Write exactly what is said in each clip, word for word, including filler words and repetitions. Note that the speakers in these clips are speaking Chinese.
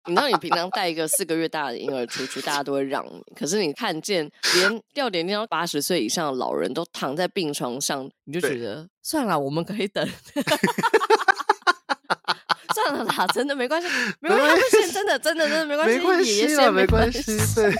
你知道你平常带一个四个月大的婴儿出去，大家都会让你，可是你看见连吊点滴到八十岁以上的老人都躺在病床上，你就觉得算了，我们可以等。算了啦，真的没关系，没关系，他们先真的真的真的没关系， 没关系啦，没关系，对。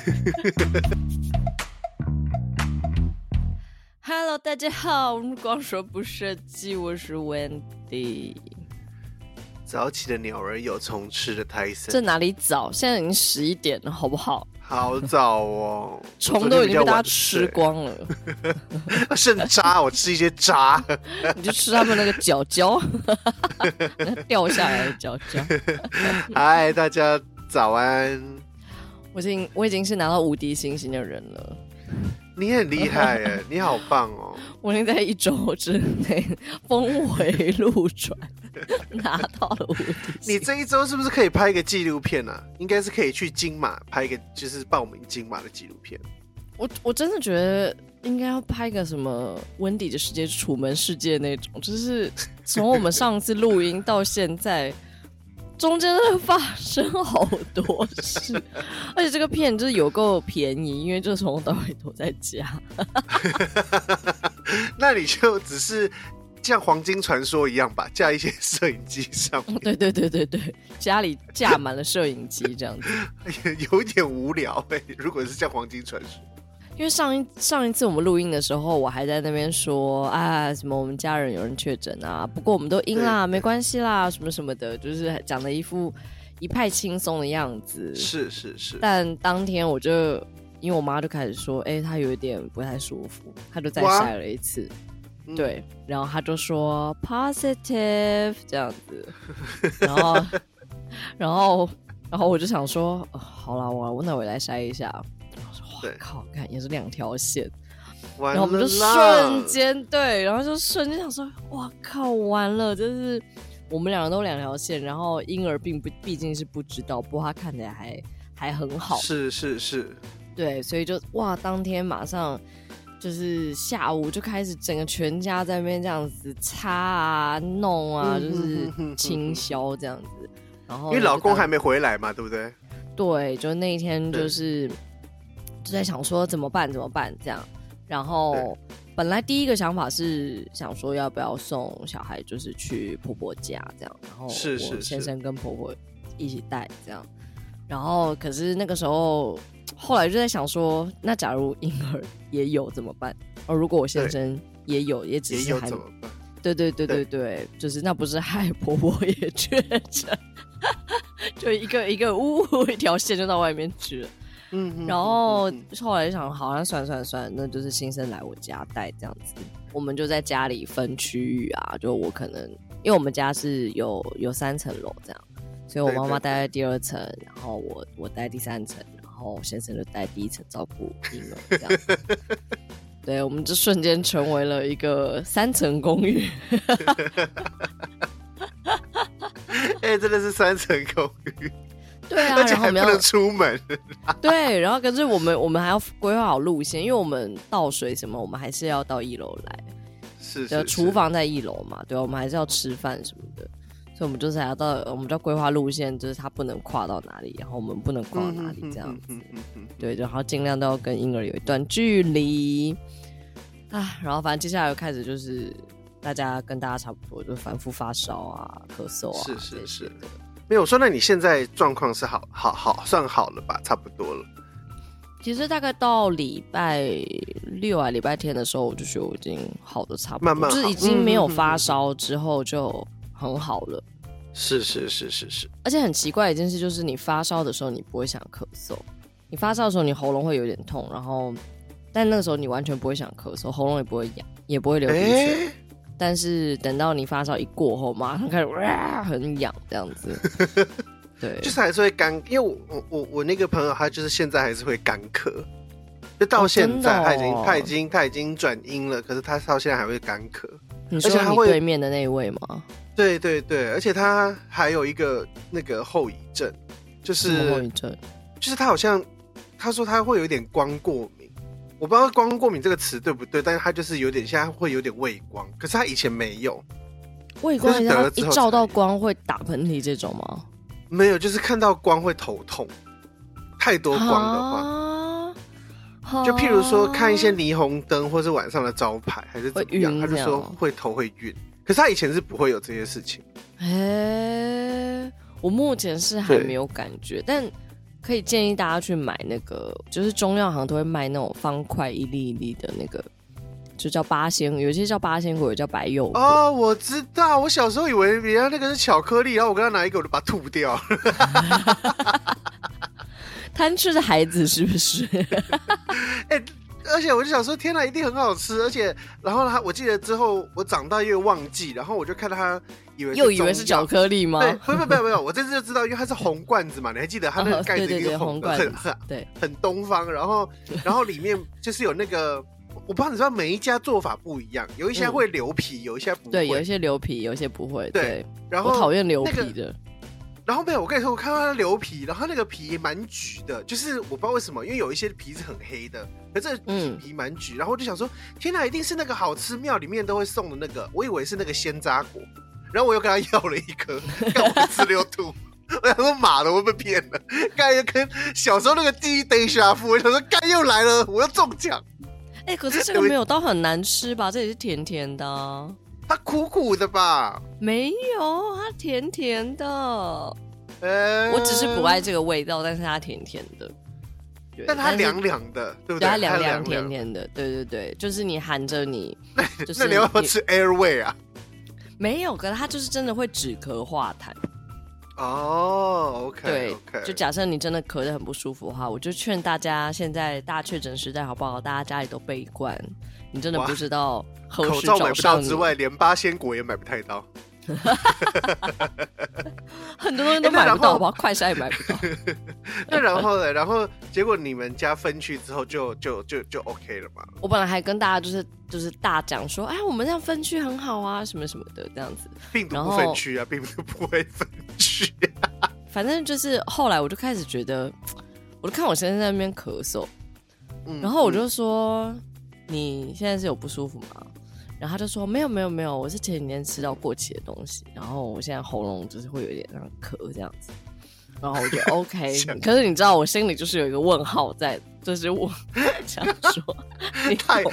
Hello， 大家好，我们光说不设计，我是 Wendy。 早起的鸟儿有虫吃的泰森， 这哪里早？现在已经十一点了，好不好？ 好早哦， 虫都已经被大家吃光了， 剩渣，我吃一些渣， 你就吃他们那个角角，掉下来的角角。 嗨，大家早安！ 我已经我已经是拿到无敌星星的人了。 你很厉害耶，你好棒哦！ 我已经在一周之内峰回路转拿到了无敌星。 你这一周是不是可以拍一个纪录片啊？应该是可以去金马拍一个，就是报名金马的纪录片。 我我真的觉得应该要拍个什么温迪的世界、楚门世界那种，就是从我们上次录音到现在。中间真的发生好多事，而且这个片就是有够便宜，因为就从头到尾都在家。 那你就只是像黄金传说一样吧，架一些摄影机上面。 对对对对对，家里架满了摄影机这样子， 有点无聊哎、欸。如果是像黄金传说。 因为上一上一次我们录音的时候，我还在那边说啊，什么我们家人有人确诊啊，不过我们都阴啦，没关系啦，什么什么的，就是讲的一副一派轻松的样子。 是是是。 但当天我就因为我妈就开始说，哎、欸，她有一点不太舒服，她就再筛了一次，对，然后她就说 positive 这样子，然后然后然后我就想说，哦、好啦，我那我来筛一下。对，靠，看也是两条线，然后我们就瞬间对，然后就瞬间想说，哇靠，完了，就是我们两个都两条线，然后婴儿并不毕竟是不知道，不过他看起来还还很好， 是是是， 对，所以就哇，当天马上就是下午就开始整个全家在那边这样子擦啊弄啊，嗯、就是清消这样子，然后因为老公还没回来嘛，对不对？ 对，就那一天就是。就在想说怎么办怎么办这样，然后本来第一个想法是想说要不要送小孩就是去婆婆家这样，然后我先生跟婆婆一起带这样，然后可是那个时候后来就在想说，那假如婴儿也有怎么办？而如果我先生也有，也只是还怎么办？ 对对对对 对, 对，就是那不是害婆婆也确诊，就一个一个呜一条线就到外面去了。嗯，然后后来就想，好像算了算了算了，那就是新生来我家带这样子，我们就在家里分区域啊，就我可能因为我们家是有有三层楼这样，所以我妈妈待在第二层，然后我我待第三层，然后先生就待第一层照顾婴儿这样子。对，我们就瞬间成为了一个三层公寓。 哎、欸，真的是三层公寓。 对啊， 而且还不能出门。 对，然后可是我们我们还要规划好路线，因为我们倒水什么，我们还是要到一楼来。 是是是。 厨房在一楼嘛，对，我们还是要吃饭什么的，所以我们就是还要到，我们就要规划路线，就是他不能跨到哪里，然后我们不能跨到哪里这样子。对，然后尽量都要跟婴儿有一段距离啊。然后反正接下来又开始就是大家跟大家差不多，就反复发烧啊、咳嗽啊， 是是是。没有说，那你现在状况是好好好算好了吧？差不多了。 其实大概到礼拜六啊、礼拜天的时候，我就觉得我已经好的差不多， 慢慢好， 就是已经没有发烧之后就很好了。 是是是是是。 而且很奇怪的一件事就是，你发烧的时候你不会想咳嗽，你发烧的时候你喉咙会有点痛，然后但那个时候你完全不会想咳嗽，喉咙也不会痒，也不会流鼻血。欸但是等到你发烧一过后，马上开始哇很痒这样子，对， 就是还是会干，因为我我我我那个朋友他就是现在还是会干咳，就到现在他已经、哦、他已经他已经转阴了，可是他到现在还会干咳。 你说你对面的那一位吗？ 对对对，而且他还有一个那个后遗症，就是什么后遗症？ 就是他好像他说他会有点光过敏。我不知道光过敏这个词对不对，但是他就是有点现在会有点畏光，可是他以前没有。 畏光一照到光会打喷嚏这种吗？ 没有，就是看到光会头痛，太多光的话，就譬如说看一些霓虹灯，或是晚上的招牌，还是怎么样，他就说会头会晕。可是他以前是不会有这些事情。 哎、欸，我目前是还没有感觉，但可以建议大家去买那个，就是中药行都会卖那种方块一粒一粒的那个。就叫八仙，有些叫八仙果，有叫白柚果。 哦，我知道，我小时候以为人家那个是巧克力，然后我跟他拿一个，我就把它吐掉。 贪吃的孩子是不是？ 哎、欸，而且我就想说，天哪，一定很好吃。而且，然后他，我记得之后我长大又忘记，然后我就看到他以为是又以为是巧克力吗？ 对，不不不不不，我这次就知道，因为它是红罐子嘛，你还记得它那个盖子一个红的，很很对，很东方。然后，然后里面就是有那个。我不知道你知道每一家做法不一样，有一些会留皮，嗯、有一些不会。 对，有一些留皮，有一些不会。对， 对然后我讨厌留皮的。 那個、然后没有，我跟你说，我看到它留皮，然后那个皮蛮橘的，就是我不知道为什么，因为有一些皮是很黑的，可是这个皮蛮橘、嗯。然后我就想说，天哪，一定是那个好吃庙里面都会送的那个，我以为是那个鲜榨果，然后我又跟他要了一颗，干我吃溜吐。我想说妈的，我被骗了，干又跟小时候那个记忆得下腹，我想说干又来了，我又中奖。 哎、欸，可是这个没有到很难吃吧？这也是甜甜的、啊。 它苦苦的吧？ 没有，它甜甜的。 欸、 我只是不爱这个味道，但是它甜甜的。 但它凉凉的，对不对？ 对，它凉凉甜甜的，对对对，就是你含着你，就是、 那你要不要吃 Airway 啊？ 没有，可是它就是真的会止咳化痰。 哦、oh, ，OK， 对 ，OK， 就假设你真的咳得很不舒服的话，我就劝大家，现在大确诊时代好不好？大家家里都备一罐，你真的不知道何时找上你。口罩买不到之外，连八仙果也买不太到。 很多东西都买不到，好不好？快筛也买不到。 那然后呢？然后结果你们家分区之后就就就就 OK 了嘛？ 我本来还跟大家就是就是大讲说，哎，我们这样分区很好啊，什么什么的这样子。 病毒不分区啊，病毒不会分区、啊。 反正就是后来我就开始觉得，我就看我先生在那边咳嗽，嗯、然后我就说、嗯：“你现在是有不舒服吗？”然后他就说：“没有没有没有，我是前几天吃到过期的东西，然后我现在喉咙就是会有一点那样咳这样子。”然后我就 OK， 可是你知道我心里就是有一个问号在，就是我想说，你太，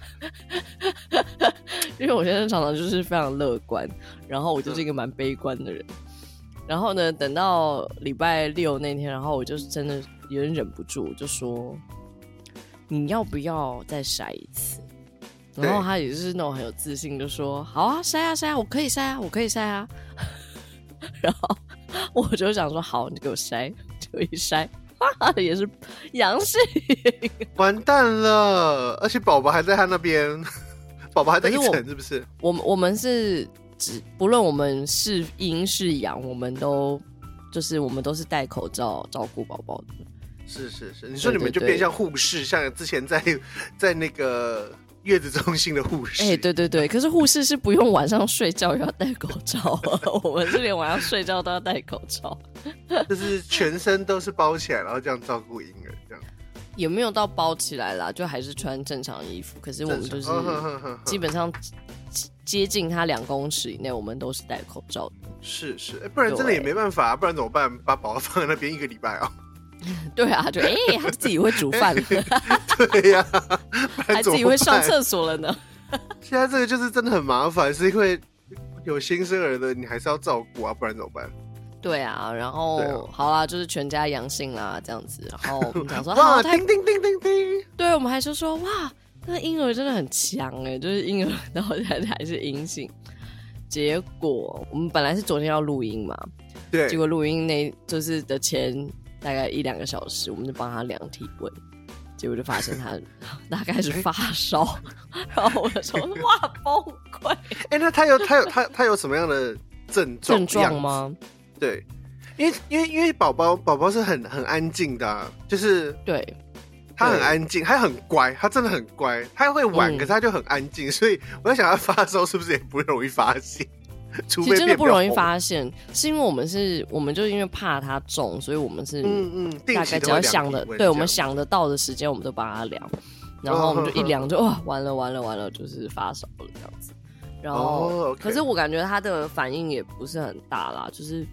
因为我先生常常就是非常乐观，然后我就是一个蛮悲观的人。然后呢，等到礼拜六那天，然后我就真的有点忍不住，我就说：“你要不要再筛一次？”然后他也是那种很有自信，就说：“好啊，筛啊筛啊，我可以筛啊，我可以筛啊。”然后我就想说：“好，你给我筛。”就一筛，哇，也是阳性， 完蛋了！而且宝宝还在他那边，宝宝还在一层，是不是？ 我们我们是。不论我们是阴是阳，我们都就是我们都是戴口罩照顾宝宝的。 是是是，你说你们就变像护士，像之前在在那个月子中心的护士。 哎、欸，对对对，可是护士是不用晚上睡觉也要戴口罩，我们是连晚上睡觉都要戴口罩， 就是全身都是包起来，然后这样照顾婴儿，这样。 也没有到包起来啦，就还是穿正常衣服，可是我们就是基本上。接近他两公尺以内，我们都是戴口罩的。 是是、欸，不然真的也没办法、啊，不然怎么办？把宝宝放在那边一个礼拜啊？ 对啊，就哎、欸，他自己会煮饭了。 对呀、啊， 还自己会上厕所了呢。 现在这个就是真的很麻烦，是因为有新生儿的，你还是要照顾啊，不然怎么办？ 对啊，然后、啊、好啦，就是全家阳性啦，这样子，然后我们想说， 哇，叮叮叮叮叮， 对，我们还说说哇。那婴儿真的很强哎、欸，就是婴儿到现在还是阴性。结果我们本来是昨天要录音嘛， 对， 结果录音那就是的前大概一两个小时，我们就帮他量体温，结果就发现他他开始发烧，然后我就说哇崩溃。 哎、欸，那他有他有他他有什么样的症状？ 症状吗？ 对，因为因为因为宝宝宝宝是很很安静的、啊，就是对。 他很安静，他很乖，他真的很乖，他会玩、嗯，可是他就很安静，所以我在想他发烧是不是也不容易发现？除非其实真的不容易发现，是因为我们是，我们就因为怕他重，所以我们是嗯嗯，大概只要想的，对我们想得到的时间，我们都帮他量，然后我们就一量就哇、哦，完了完了完了，就是发烧了这样子。然后，哦 okay、可是我感觉他的反应也不是很大啦，就是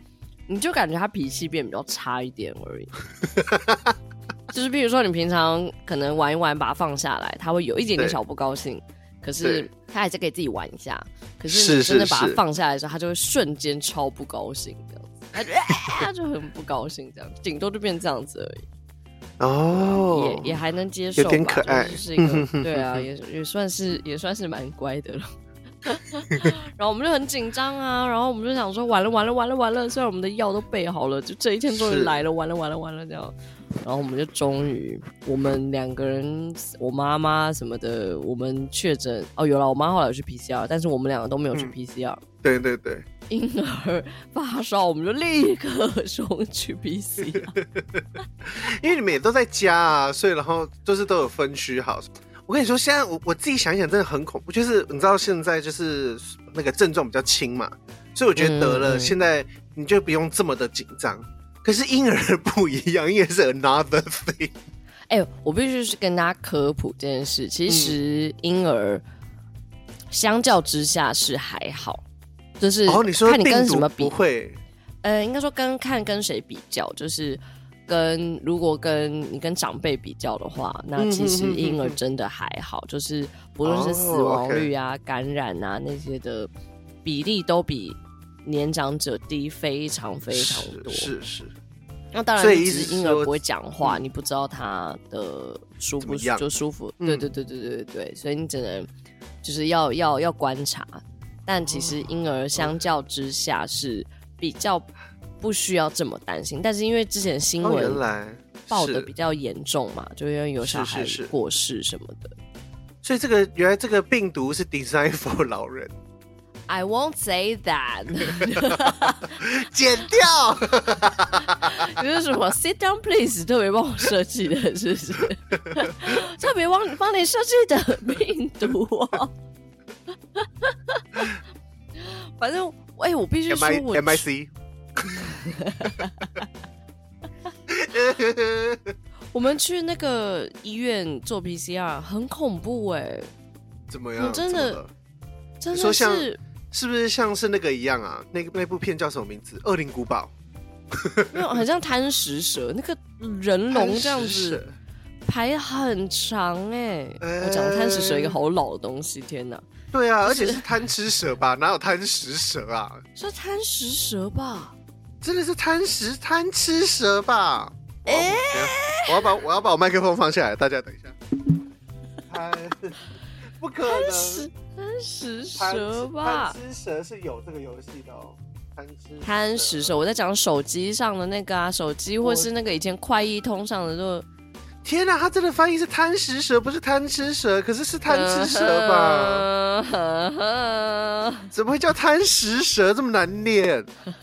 你就感觉他脾气变比较差一点而已。就是比如说你平常可能玩一玩把它放下来，他会有一点点小不高兴，可是他还是可以自己玩一下。可是你真的把它放下来的时候，他就会瞬间超不高兴这样子，他就、欸、他就很不高兴这样，顶多就变这样子而已。 哦， 也也还能接受吧， 有点可爱， 就是一个对啊，也也算是也算是蛮乖的了。然后我们就很紧张啊，然后我们就想说完了完了完了完了，虽然我们的药都备好了，就这一天终于来了，完了完了完了这样。然后我们就终于，我们两个人，我妈妈什么的，我们确诊哦，有了，我妈后来有去 P C R， 但是我们两个都没有去 P C R。 嗯、对对对。 婴儿发烧，我们就立刻送去 P C R。 因为你们也都在家啊，所以然后就是都有分区好。我跟你说，现在我我自己想一想，真的很恐怖。就是你知道现在就是那个症状比较轻嘛，所以我觉得得了，嗯、现在你就不用这么的紧张。可是婴儿不一样，婴儿是 another thing。 哎、欸，我必须是跟大家科普这件事。其实婴儿相较之下是还好，就是看你跟什么比。 不会， 呃，应该说跟看跟谁比较，就是跟如果跟你跟长辈比较的话，那其实婴儿真的还好，就是不论是死亡率啊、oh, okay. 感染啊那些的比例都比年长者低非常非常多。 是 是, 是。 那当然，只是婴儿不会讲话，你不知道他的舒不就舒服。嗯、对对对对对对，所以你只能就是要要要观察。但其实婴儿相较之下是比较不需要这么担心，但是因为之前新闻报的比较严重嘛，就因为有小孩过世什么的， 所以这个原来这个病毒是 design for 老人。 I won't say that 。 剪掉。 就是什么 sit down please 特别帮我设计的，是不是？特别帮帮你设计的病毒哦。反正哎、欸，我必须说我 M I C。 我们去那个医院做 P C R 很恐怖哎、欸。 怎么样？ 真的真的是像是不是像是那个一样啊？那那部片叫什么名字？《恶灵古堡》。 没有，很像贪食蛇，那个人龙这样子排很长哎、欸。欸、我讲贪食蛇一个好老的东西，天哪！ 对啊，而且是贪吃蛇吧？哪有贪食蛇啊？ 是贪食蛇吧？ 真的是贪食贪吃蛇吧？哎、欸，我要把我要把我麦克风放下来，大家等一下。不可能， 贪食蛇吧？ 贪吃蛇是有这个游戏的哦。贪吃贪食蛇，我在讲手机上的那个啊，手机或是那个以前快易通上的就。 天哪，他真的翻译是贪食蛇，不是贪吃蛇，可是是贪吃蛇吧？怎么会叫贪食蛇这么难念？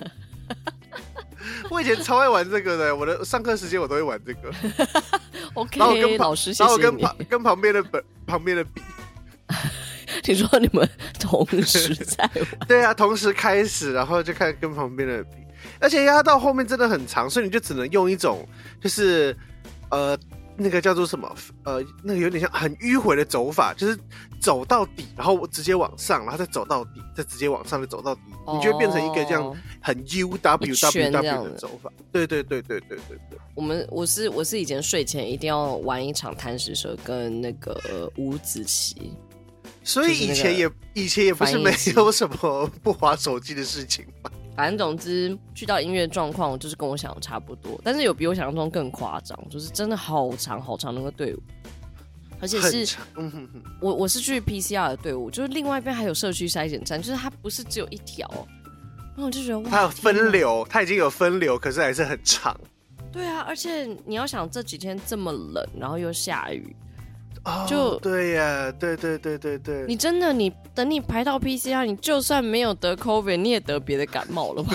我以前超爱玩这个的，我的上课时间我都会玩这个。 OK， 然后我跟老师谢谢你。 然后我跟旁跟旁边的本旁边的比。 你说你们同时在玩？ 对啊，同时开始，然后就看跟旁边的比，而且压到后面真的很长，所以你就只能用一种就是呃那个叫做什么呃那个有点像很迂回的走法，就是走到底，然后直接往上，然后再走到底，再直接往上，再走到底，哦、你就会变成一个这样很 U W W W 的走法。对对对对对对对。 我们我是我是以前睡前一定要玩一场贪食蛇跟那个、呃、五子棋。 所以以前也以前也不是没有什么不滑手机的事情嘛。 反正总之去到音乐状况就是跟我想的差不多，但是有比我想象中更夸张，就是真的好长好长那个队伍，而且是、嗯、哼哼我我是去 P C R 的队伍，就是另外一边还有社区筛检站，就是它不是只有一条，然后我就觉得哇， 它有分流，它已经有分流，可是还是很长。 对啊，而且你要想这几天这么冷，然后又下雨。 哦、就对呀，对对对对对， 你真的你等你排到 P C R， 你就算没有得 COVID， 你也得别的感冒了吧？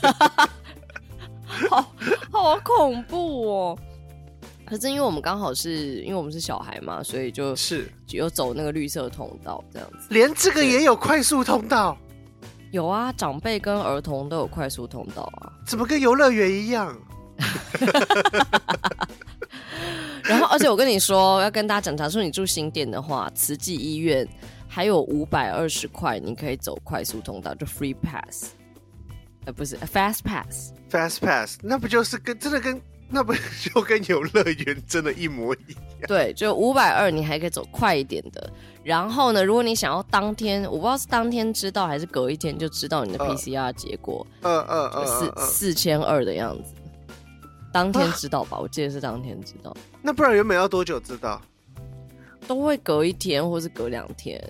好好恐怖哦！可是因为我们刚好是因为我们是小孩嘛，所以就是有走那个绿色通道这样子。 连这个也有快速通道？ 有啊，长辈跟儿童都有快速通道啊。 怎么跟游乐园一样？ 然后，而且我跟你说，要跟大家讲，假如说你住新店的话，慈济医院还有五百二十块，你可以走快速通道，就 free pass。 呃，不是 Fast Pass。Fast Pass， 那不就是跟真的跟那不就跟游乐园真的一模一样？ 对，就五百二，你还可以走快一点的。然后呢，如果你想要当天，我不知道是当天知道还是隔一天就知道你的 P C R 结果， 嗯嗯嗯， 四四千二的样子。当天知道吧？啊、我记得是当天知道。 那不然原本要多久知道？ 都会隔一天或是隔两天。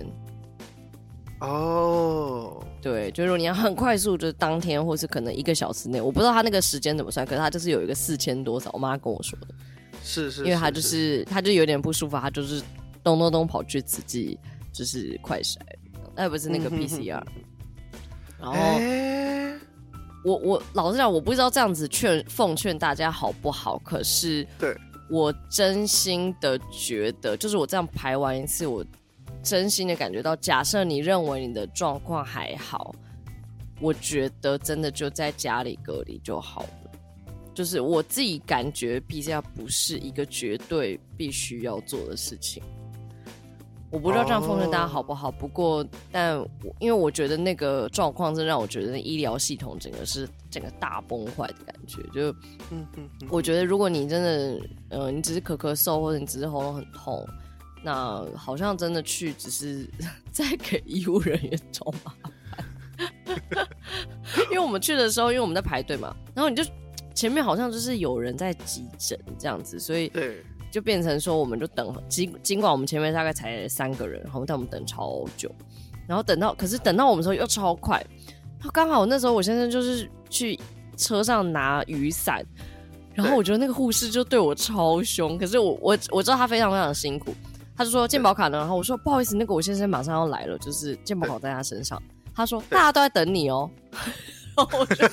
哦， oh. 对，就如果你要很快速，就是当天或是可能一个小时内，我不知道他那个时间怎么算，可是他就是有一个四千多少，我妈跟我说的。 是 是, 是， 因为他就是他就有点不舒服，他就是咚咚咚跑去慈济，就是快筛，那不是那个 P C R。嗯、然后、欸、我我老实讲，我不知道这样子劝奉劝大家好不好，可是对我真心的觉得，就是我这样排完一次，我真心的感觉到，假设你认为你的状况还好，我觉得真的就在家里隔离就好了。就是我自己感觉 P C R 不是一个绝对必须要做的事情。我不知道这样奉劝大家好不好， oh. 不过但因为我觉得那个状况真让我觉得医疗系统整个是整个大崩坏的感觉。就我觉得如果你真的呃你只是咳咳嗽或者你只是喉咙很痛，那好像真的去只是在给医务人员找麻烦。因为我们去的时候，因为我们在排队嘛，然后你就前面好像就是有人在急诊这样子，所以对， 就变成说我们就等，尽尽管我们前面大概才三个人，然后但我们等超久，然后等到可是等到我们的时候又超快，刚好那时候我先生就是去车上拿雨伞，然后我觉得那个护士就对我超凶，可是我我我知道他非常非常的辛苦，他就说健保卡呢，然后我说不好意思，那个我先生马上要来了，就是健保卡在他身上，他说大家都在等你哦，然后我就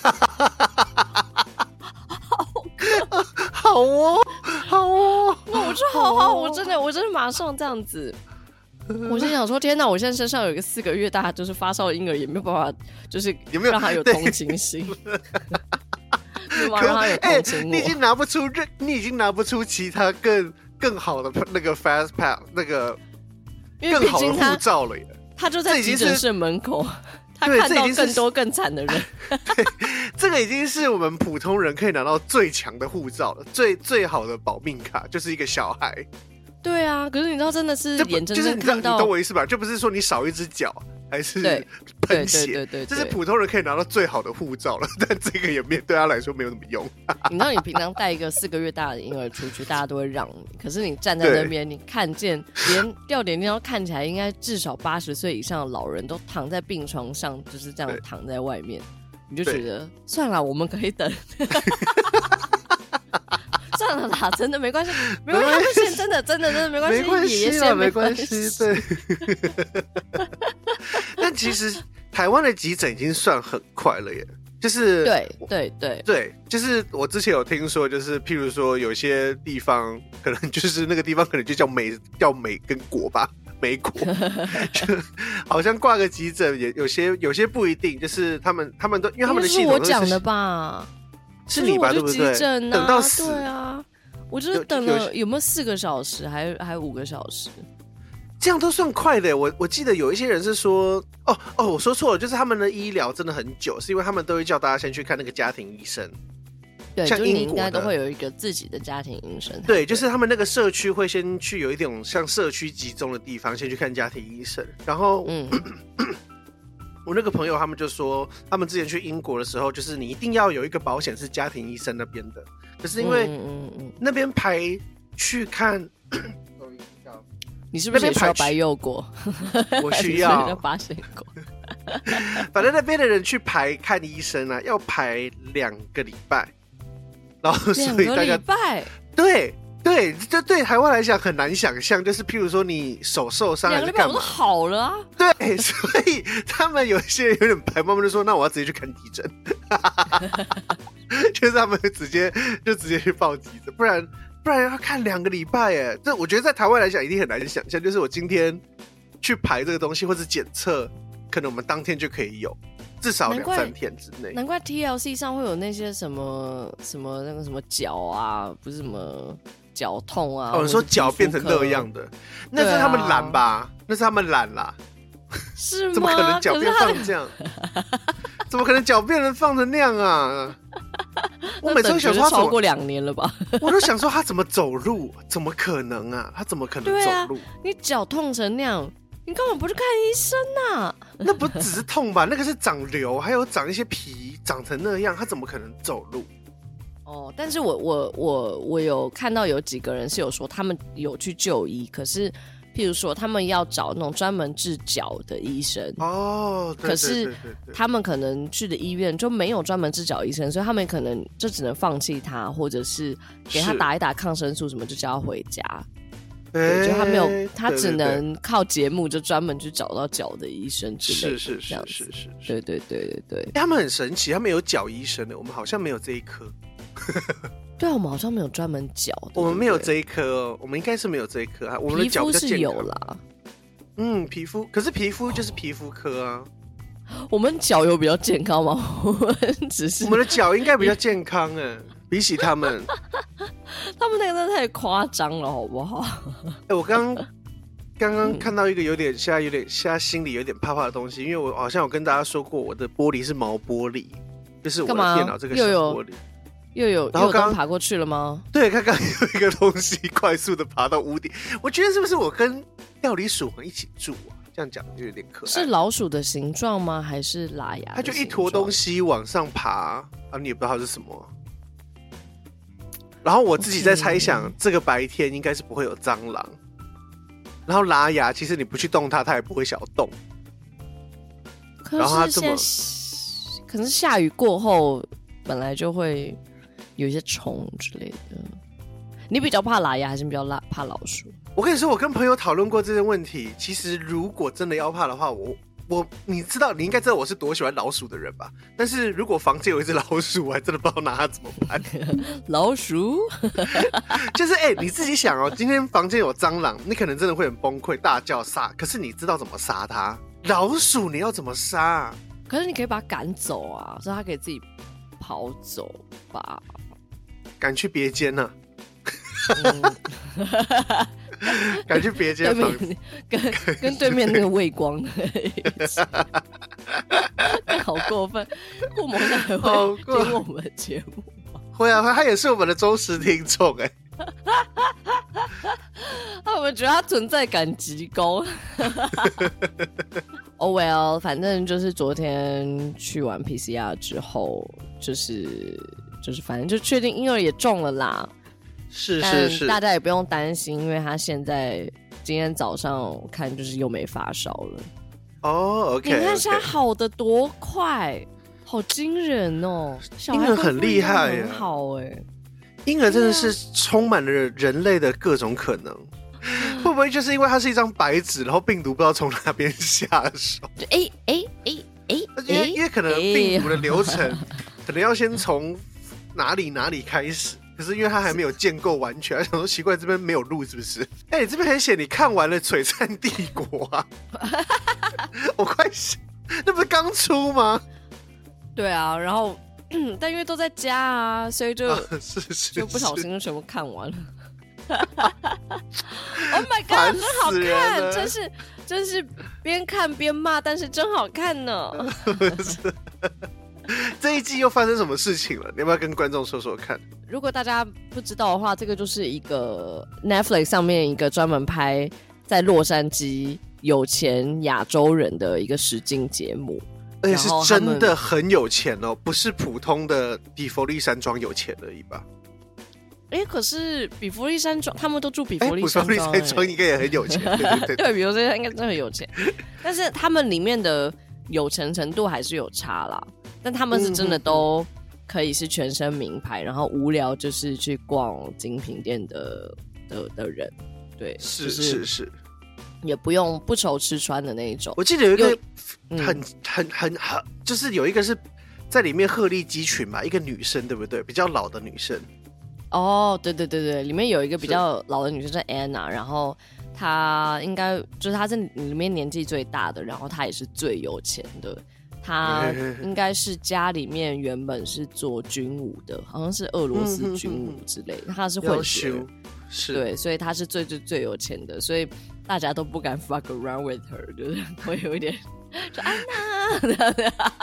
好哦，好哦， 那我说好好，我真的我真的马上这样子。我心想说，天哪！我现在身上有一个四个月大就是发烧的婴儿，也没有办法，就是让他有同情心，没有办法让他有同情我。 欸、你已经拿不出，你已经拿不出其他更更好的那个 fast pass 那个更好的护照了耶。 他就在急诊室门口。他看到更多更惨的人， 对，这个已经是我们普通人可以拿到最强的护照了，最最好的保命卡就是一个小孩。 对啊，可是你知道，真的是眼睁睁看到， 你懂我意思吧？就不是说你少一只脚还是喷血， 对对对对， 这是普通人可以拿到最好的护照了，但这个也没对他来说没有什么用。 你知道，你平常带一个四个月大的婴儿出去，大家都会让你，可是你站在那边，你看见连吊点滴看起来应该至少八十岁以上的老人都躺在病床上，就是这样躺在外面，你就觉得算了，我们可以等。算了啦，真的没关系，没关系，他们现真的真的真的没关系， 没关系啦， 没关系，对。但其实台湾的急诊已经算很快了耶，就是对对对对，就是我之前有听说，就是譬如说有些地方可能就是那个地方可能就叫美叫美跟国吧，美国，就好像挂个急诊也有些有些不一定，就是他们他们都因为他们的系统是我讲的吧。 是你吧，对不对？ 等到死， 对啊，我就是等了有没有四个小时，还还五个小时， 这样都算快的。我我记得有一些人是说，哦哦，我说错了，就是他们的医疗真的很久，是因为他们都会叫大家先去看那个家庭医生。 对，像英国的，就你应该都会有一个自己的家庭医生。 对，就是他们那个社区会先去有一种像社区集中的地方，先去看家庭医生，然后嗯。我那个朋友他们就说，他们之前去英国的时候，就是你一定要有一个保险是家庭医生那边的，可是因为那边排去看， 你是不是也需要白柚果？ 我需要八仙果。 反正那边的人去排看医生啊，要排两个礼拜，然后所以大家两个礼拜对。对，这对台湾来讲很难想象，就是譬如说你手受伤还是干嘛， 两个礼拜我都好了啊。 对，所以他们有些人有点白，他们就说：“那我要直接去看急诊。”就是他们直接就直接去报急诊，不然不然要看两个礼拜耶。这我觉得在台湾来讲一定很难想象，就是我今天去排这个东西或是检测，可能我们当天就可以有。至少两三天之内， 难怪 T L C 上会有那些什么什么那个什么脚啊，不是什么脚痛啊。 哦，你说脚变成那样的，那是他们懒吧？啊、那是他们懒啦。 是吗？ 怎么可能脚变成这样？ 怎么可能脚变成放成那样啊？我每次都想说他超过两年了吧？ 我都想说他怎么走路？怎么可能啊？他怎么可能走路？ 啊、你脚痛成那样，你根本不去看医生啊！ 那不只是痛吧？那个是长瘤，还有长一些皮，长成那样，他怎么可能走路？ 哦，但是我我我我有看到有几个人是有说他们有去就医，可是譬如说他们要找那种专门治脚的医生哦，对对对对对， 可是他们可能去的医院就没有专门治脚医生，所以他们可能就只能放弃他，或者是给他打一打抗生素什么，就叫他回家。对，就他没有，他只能靠节目就专门去找到脚的医生之类的， 是是是是是， 对对对对对。 他们很神奇，他们有脚医生的，我们好像没有这一科。 对啊，我们好像没有专门脚， 我们没有这一科哦，我们应该是没有这一科啊。我们的脚比较健康， 皮肤是有啦， 嗯，皮肤，可是皮肤就是皮肤科啊。 我们脚有比较健康吗？我们只是我们的脚应该比较健康哎，比起他们， 他们那个真的太夸张了，好不好？ 哎、欸，我刚刚刚看到一个有点现在有点现在心里有点怕怕的东西，因为我好像有跟大家说过，我的玻璃是毛玻璃，就是我的电脑这个小玻璃。 又有然后刚刚爬过去了吗？ 对，刚刚有一个东西快速的爬到屋顶，我觉得是不是我跟料理鼠们一起住啊？这样讲就有点可爱。 是老鼠的形状吗？还是拉牙？ 它就一坨东西往上爬啊，你也不知道它是什么。然后我自己在猜想， okay. 这个白天应该是不会有蟑螂。然后拉牙，其实你不去动它，它也不会想要动。 可是然后它这么， 可是下雨过后本来就会有一些虫之类的。你比较怕拉牙还是比较怕老鼠？ 我跟你说，我跟朋友讨论过这个问题。其实如果真的要怕的话，我我你知道，你应该知道我是多喜欢老鼠的人吧？但是如果房间有一只老鼠，我还真的不知道拿它怎么办。 老鼠就是哎、欸，你自己想哦，今天房间有蟑螂，你可能真的会很崩溃，大叫杀。可是你知道怎么杀它？老鼠你要怎么杀？ 可是你可以把它赶走啊，所以它可以自己跑走吧。 赶去别间呢、啊？赶去别间房子， 跟跟对面那个畏光的好过分！顾某现在还会听我们的节目吗？ 会啊，他也是我们的忠实听众哎。 他们觉得他存在感极高。Oh well， 反正就是昨天去完 P C R 之后，就是就是反正就确定婴儿也中了啦。 是是是， 大家也不用担心，因为他现在今天早上我看就是又没发烧了。 哦、oh, ，OK， 你看他好的多快，好惊人哦！ 婴儿很厉害耶，很好哎、欸， 婴儿真的是充满了人类的各种可能。会不会就是因为它是一张白纸，然后病毒不知道从哪边下手？ 哎哎哎哎， 因为因为可能病毒的流程、欸、可能要先从哪里哪里开始。可是因为他还没有建构完全，想说奇怪这边没有路是不是？哎、欸，这边很写你看完了《璀璨帝国》啊，我快想，那不是刚出吗？ 对啊，然后但因为都在家啊，所以就、啊、 是是是就不小心就全部看完了。Oh my god， 真好看，真是真是边看边骂，但是真好看呢。 这一季又发生什么事情了？你要不要跟观众说说看？ 如果大家不知道的话，这个就是一个 Netflix 上面一个专门拍在洛杉矶有钱亚洲人的一个实境节目， 而且是真的很有钱哦，不是普通的比佛利山庄有钱而已吧？ 哎、欸，可是比佛利山庄他们都住比佛利山庄、欸， 比佛利山庄应该也很有钱，对对对， 对，比佛利山应该真的很有钱，但是他们里面的有钱程度还是有差啦。但他们是真的都可以是全身名牌，然后无聊就是去逛精品店的的的人，对， 是、 就是是是， 也不用不愁吃穿的那一种。 我记得有一个有很、嗯、很很很，就是有一个是在里面鹤立鸡群吧，一个女生对不对？比较老的女生。 哦，对对对对，里面有一个比较老的女生叫 Anna， 然后她应该就是她是里面年纪最大的，然后她也是最有钱的。他应该是家里面原本是做军武的，好像是俄罗斯军武之类的，嗯、哼哼他是混血， 是， 对，所以他是最最最有钱的，所以大家都不敢 fuck around with her， 就是会有一点就安娜，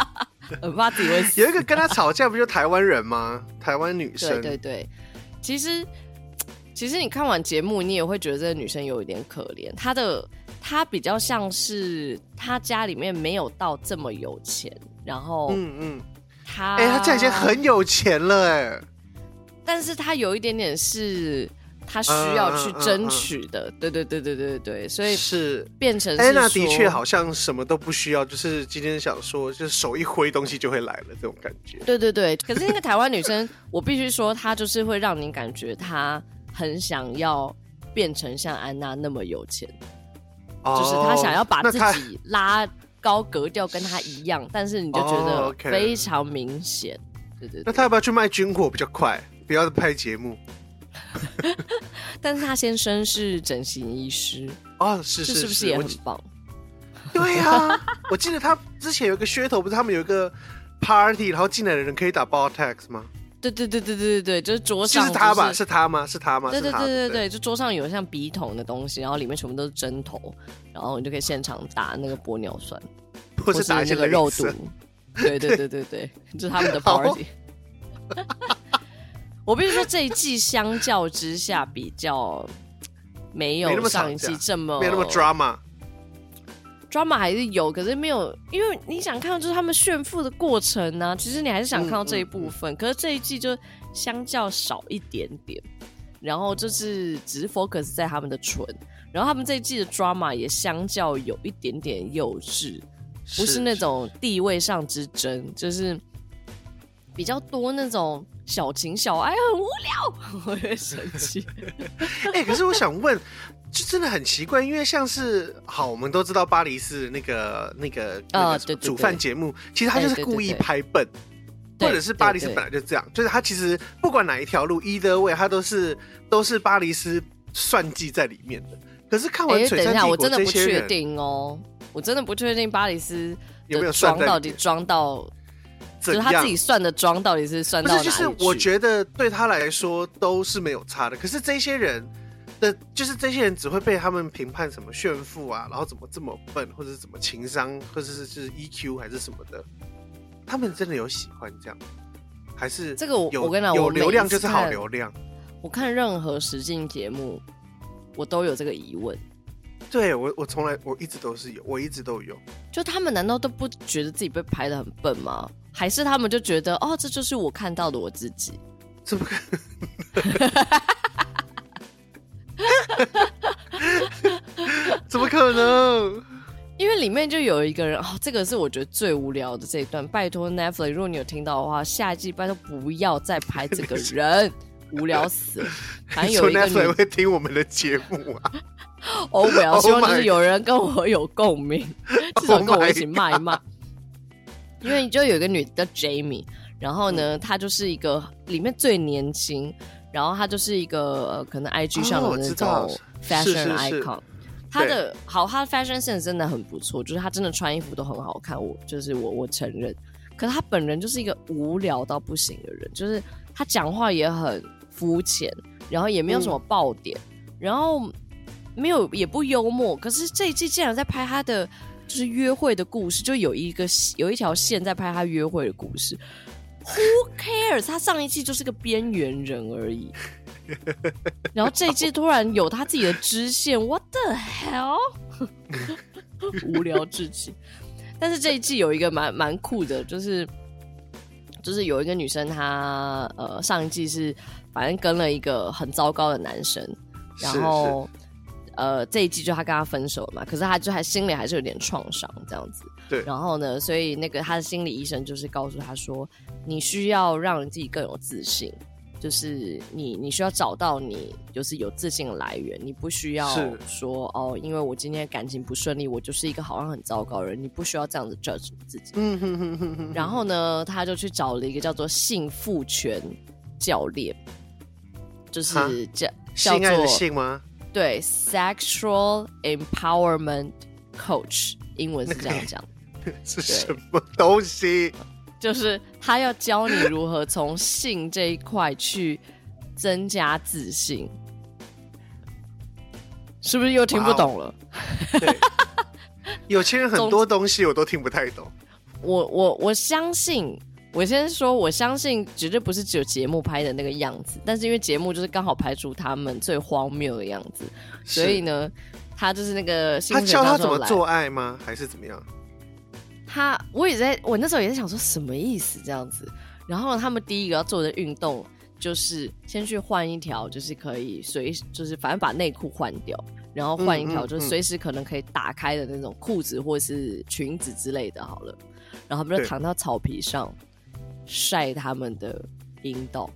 很怕自己会死。 有一个跟他吵架，不就台湾人吗？台湾女生。 对对对，其实其实你看完节目，你也会觉得这个女生有一点可怜。她的她比较像是她家里面没有到这么有钱，然后嗯嗯，她哎，她家已经很有钱了哎， 但是她有一点点是。他需要去争取的，嗯嗯嗯、对对对对对对，所以是变成是安娜的确好像什么都不需要，就是今天想说，就是手一挥东西就会来了这种感觉。 对对对，可是那个台湾女生，我必须说，她就是会让你感觉她很想要变成像安娜那么有钱，哦、就是她想要把自己拉高格调跟她一样，但是你就觉得非常明显。哦 okay、对对对， 那她要不要去卖军火比较快，不要拍节目？ 但是他先生是整形医师哦，是是是， 是不是也很棒？ 对啊，我记得他之前有一个噱头，不是他们有一个 party， 然后进来的人可以打 Botox 吗？ 对对对对对对，就是桌上、就是、 是他吧？是他吗？是他吗？ 对对对对对，就桌上有像笔筒的东西，然后里面全部都是针头，然后你就可以现场打那个玻尿酸， 或是打那个肉毒。对对对对对，就是他们的 party。我必须说，这一季相较之下比较没有上一季这么没有那么 drama，drama drama 还是有，可是没有，因为你想看到就是他们炫富的过程呢、啊，其实你还是想看到这一部分，嗯嗯嗯、可是这一季就相较少一点点，然后就是只是 focus 在他们的唇，然后他们这一季的 drama 也相较有一点点幼稚，不是那种地位上之争，就是比较多那种。小情小爱很无聊，我会生气。 哎、欸，可是我想问，就真的很奇怪，因为像是好，我们都知道巴黎是那个那个那个煮饭节目，其实他就是故意拍笨，欸、對對對或者是巴黎斯本来就这样，就是他其实不管哪一条路，either way，他都是都是巴黎斯算计在里面的。可是看完《璀璨帝国》这些人， 我真的不确定哦，我真的不确定巴黎斯有没有装到底装到。就是他自己算的妆到底是算到哪里去？ 不是，就是我觉得对他来说都是没有差的。可是这些人的，就是这些人只会被他们评判什么炫富啊，然后怎么这么笨，或者是怎么情商，或者是就是 E Q 还是什么的。他们真的有喜欢这样，还是这个我有我跟你讲， 有流量就是好流量。 我看任何实境节目，我都有这个疑问。 对我，我从来我一直都是有，我一直都有。 就他们难道都不觉得自己被拍得很笨吗？还是他们就觉得哦，这就是我看到的我自己？ 怎么可能？怎么可能？ 因为里面就有一个人哦，这个是我觉得最无聊的这一段。拜托 Netflix， 如果你有听到的话，下一季拜托不要再拍这个人，无聊死了。反正有一个女 Netflix 会听我们的节目啊。 哦，我要希望就是有人跟我有共鸣，至少跟我一起骂一骂。因为就有一个女的叫 Jamie， 然后呢，嗯、她就是一个里面最年轻，然后她就是一个、呃、可能 I G 上的那种 fashion icon。她的好，她的 fashion sense 真的很不错，就是她真的穿衣服都很好看，我就是我我承认。可是她本人就是一个无聊到不行的人，就是她讲话也很肤浅，然后也没有什么爆点，嗯、然后。没有也不幽默，可是这一季竟然在拍他的就是约会的故事，就有一个有一条线在拍他约会的故事。Who cares？ 他上一季就是个边缘人而已，然后这一季突然有他自己的支线 ，What the hell？ 无聊至极。但是这一季有一个蛮蛮酷的，就是就是有一个女生她，她呃上一季是反正跟了一个很糟糕的男生，然后。是是呃，这一季就他跟他分手了嘛，可是他就还心里还是有点创伤这样子。 对， 然后呢，所以那个他的心理医生就是告诉他说，你需要让你自己更有自信，就是你你需要找到你就是有自信的来源，你不需要说哦，因为我今天感情不顺利，我就是一个好像很糟糕的人，你不需要这样子 judge 自己。嗯哼哼哼哼。然后呢，他就去找了一个叫做性赋权教练，就是叫叫性爱的性吗？ 对 ，sexual empowerment coach， 英文是这样讲。 那個、是什么东西？ 就是他要教你如何从性这一块去增加自信，是不是又听不懂了？ Wow 对，有钱人很多东西我都听不太懂。 我我我相信，我先说，我相信绝对不是只有节目拍的那个样子，但是因为节目就是刚好拍出他们最荒谬的样子，所以呢，他就是那个他教他怎么做爱吗？还是怎么样？ 他我也在，我那时候也在想说什么意思这样子。然后他们第一个要做的运动就是先去换一条，就是可以随就是反正把内裤换掉，然后换一条就是随时可能可以打开的那种裤子或是裙子之类的好了。然后他们就躺到草皮上晒他们的阴道。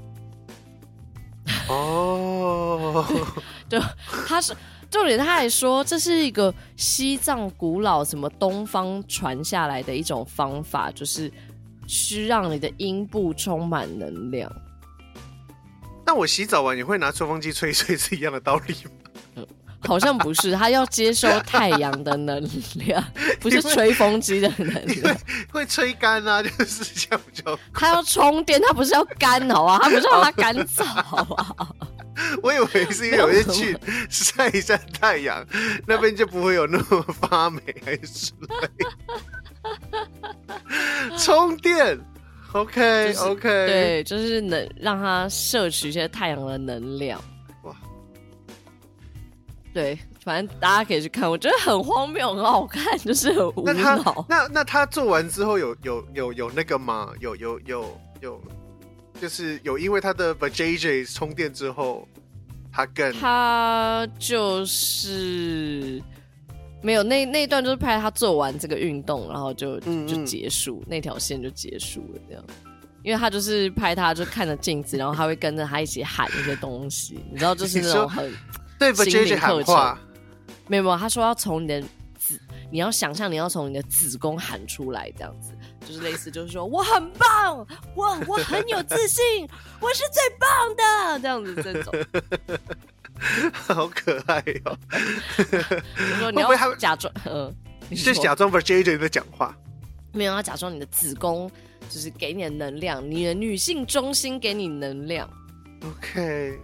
哦， 就他是重点，他还说这是一个西藏古老什么东方传下来的一种方法，就是是让你的阴部充满能量。 那我洗澡完也会拿吹风机吹一吹是一样的道理吗？ 嗯，好像不是，他要接收太阳的能量，不是吹风机的能量， 会吹干啊，就是这样比较。 他要充电，他不是要干好吧？他不是要它干燥好不好？ 我以为是因为有些菌晒一晒太阳，那边就不会有那么发霉还是之类的。充电 ，OK、就是、OK， 对，就是能让它摄取一些太阳的能量。哇，对，反正大家可以去看，我觉得很荒谬，很好看，就是很无脑。 那他那那他做完之后有有有有那个吗？有有有有。就是有因为他的 vajayjay 充电之后，他更他就是没有那那一段就是拍他做完这个运动，然后就就结束，嗯嗯那条线就结束了这样。因为他就是拍他就看着镜子，然后他会跟着他一起喊一些东西，你知道就是那种很对 vajayjay 喊话， 没有没有，他说要从你的子，你要想象你要从你的子宫喊出来这样子。就是类似，就是说我很棒，我我很有自信，我是最棒的，这样子这种， 好可爱哦。 我说你要假装，呃， 就假装 vajayjay 在讲话， 没有要假装你的子宫就是给你的能量，你的女性中心给你能量。 OK，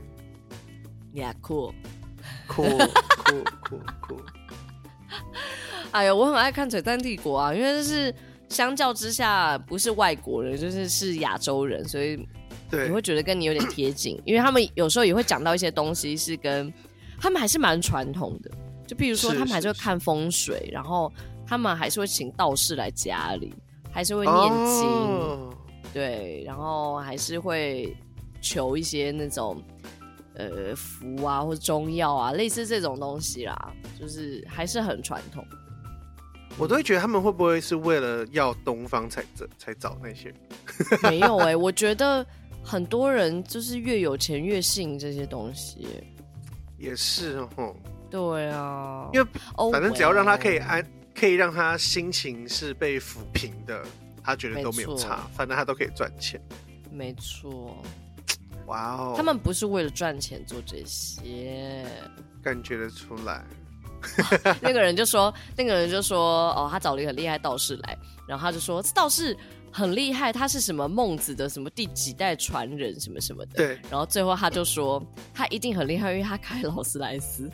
yeah cool cool cool cool cool。 哎呦，我很爱看《璀璨帝国》啊，因为这是。相较之下，不是外国人，就是是亚洲人，所以你会觉得跟你有点贴近，因为他们有时候也会讲到一些东西，是跟他们还是蛮传统的。就譬如说，他们还是会看风水，然后他们还是会请道士来家里，还是会念经，哦、对，然后还是会求一些那种呃符啊或者中药啊，类似这种东西啦，就是还是很传统。 我都会觉得他们会不会是为了要东方才才找那些人？ 没有哎、欸，我觉得很多人就是越有钱越信这些东西。 也是哦。 对啊， 因为反正只要让他可以安，可以让他心情是被抚平的，他觉得都没有差，反正他都可以赚钱。 没错。 哇哦！ 他们不是为了赚钱做这些， 感觉得出来。 那个人就说，那个人就说，哦，他找了一个很厉害道士来，然后他就说，这道士很厉害，他是什么孟子的什么第几代传人，什么什么的。 对。 然后最后他就说，他一定很厉害，因为他开劳斯莱斯。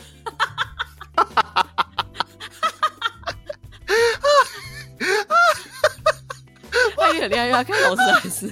他一定很厉害，因为他开劳斯莱斯。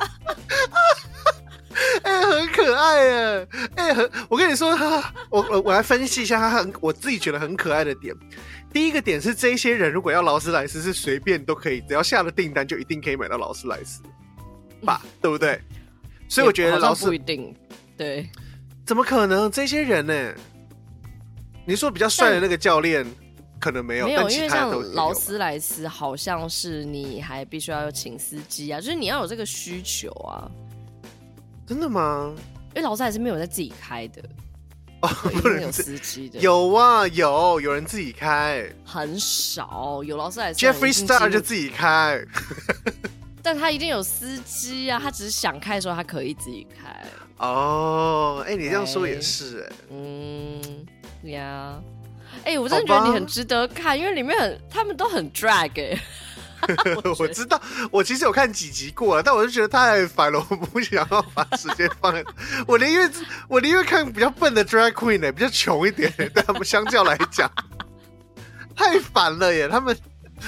哎、欸，很可爱耶！哎、欸，很，我跟你说，他，我我我来分析一下他很，我自己觉得很可爱的点。第一个点是，这些人如果要劳斯莱斯，是随便都可以，只要下了订单就一定可以买到劳斯莱斯吧，嗯、对不对？所以我觉得劳斯不一定，对， 怎么可能？这些人呢？你说比较帅的那个教练可能没有， 没有， 但其他都因为像劳斯莱斯好像是你还必须要有请司机啊，就是你要有这个需求啊。 真的吗？ 因为劳斯莱斯没有在自己开的， 哦， 不能有司机的。 有啊，有有人自己开， 很少有劳斯莱斯。 Jeffree Star 就自己开， 但他一定有司机啊，他只是想开的时候他可以自己开。 哦，哎、欸，你这样说也是哎、欸， 嗯呀，哎、欸，我真的觉得你很值得看，因为里面很他们都很 drag 哎、欸。 我, 我知道，我其实有看几集过了，但我就觉得太烦了，我不想要把时间放在。我宁愿我宁愿看比较笨的 drag queen 呢、欸，比较穷一点、欸，对他们相较来讲，太烦了耶！他们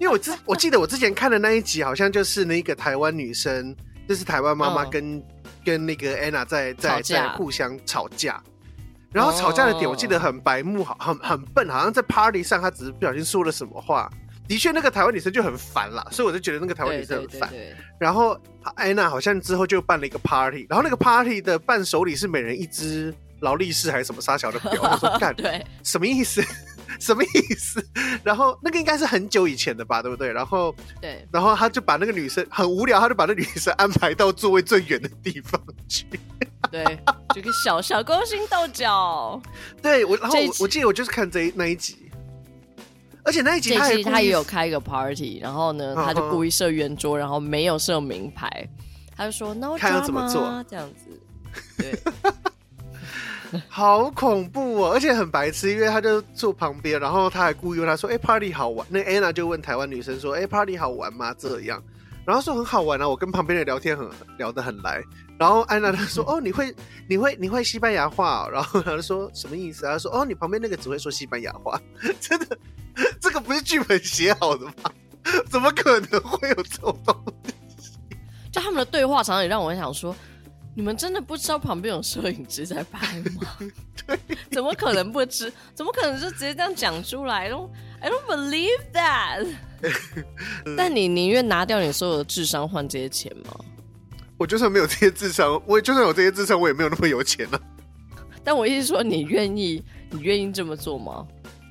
因为我之我记得我之前看的那一集，好像就是那个台湾女生，就是台湾妈妈跟、嗯、跟那个 Anna 在在在互相吵架，然后吵架的点我记得很白目，很很笨，好像在 party 上她只是不小心说了什么话。的确，那个台湾女生就很烦啦，所以我就觉得那个台湾女生很烦。对对对对，然后安娜好像之后就办了一个 party， 然后那个 party 的伴手礼是每人一只劳力士还是什么沙小的表，我说干，对，什么意思？什么意思？然后那个应该是很久以前的吧，对不对？然后对，然后他就把那个女生很无聊，他就把那女生安排到座位最远的地方去。 对，这个小小勾心斗角。 对我，然后 我, 我记得我就是看这一那一集。而且那一集他 也, 他也有开一个 party， 然后呢，他就故意设圆桌，然后没有设名牌，他就说 no drama， 看要怎么做这样子，对， 好恐怖哦！而且很白痴，因为他就坐旁边，然后他还故意问他说：“哎、欸、，party 好玩？”那 Anna 就问台湾女生说：“哎、欸、，party 好玩吗？”这样，然后说很好玩啊，我跟旁边的聊天很聊得很来。然后安娜她说：“哦，你会你会你会西班牙话、哦？”然后他就说什么意思？他说：“哦，你旁边那个只会说西班牙话。”真的。这个不是剧本写好的吗？怎么可能会有这种东西？ 就他们的对话常常也让我想说，你们真的不知道旁边有摄影师在拍吗？对，怎么可能不知？怎么可能就直接这样讲出来？ I don't, I don't believe that 。但你宁愿拿掉你所有的智商换这些钱吗？ 我就算没有这些智商，我就算有这些智商，我也没有那么有钱啊。 但我意思说，你愿意，你愿意这么做吗？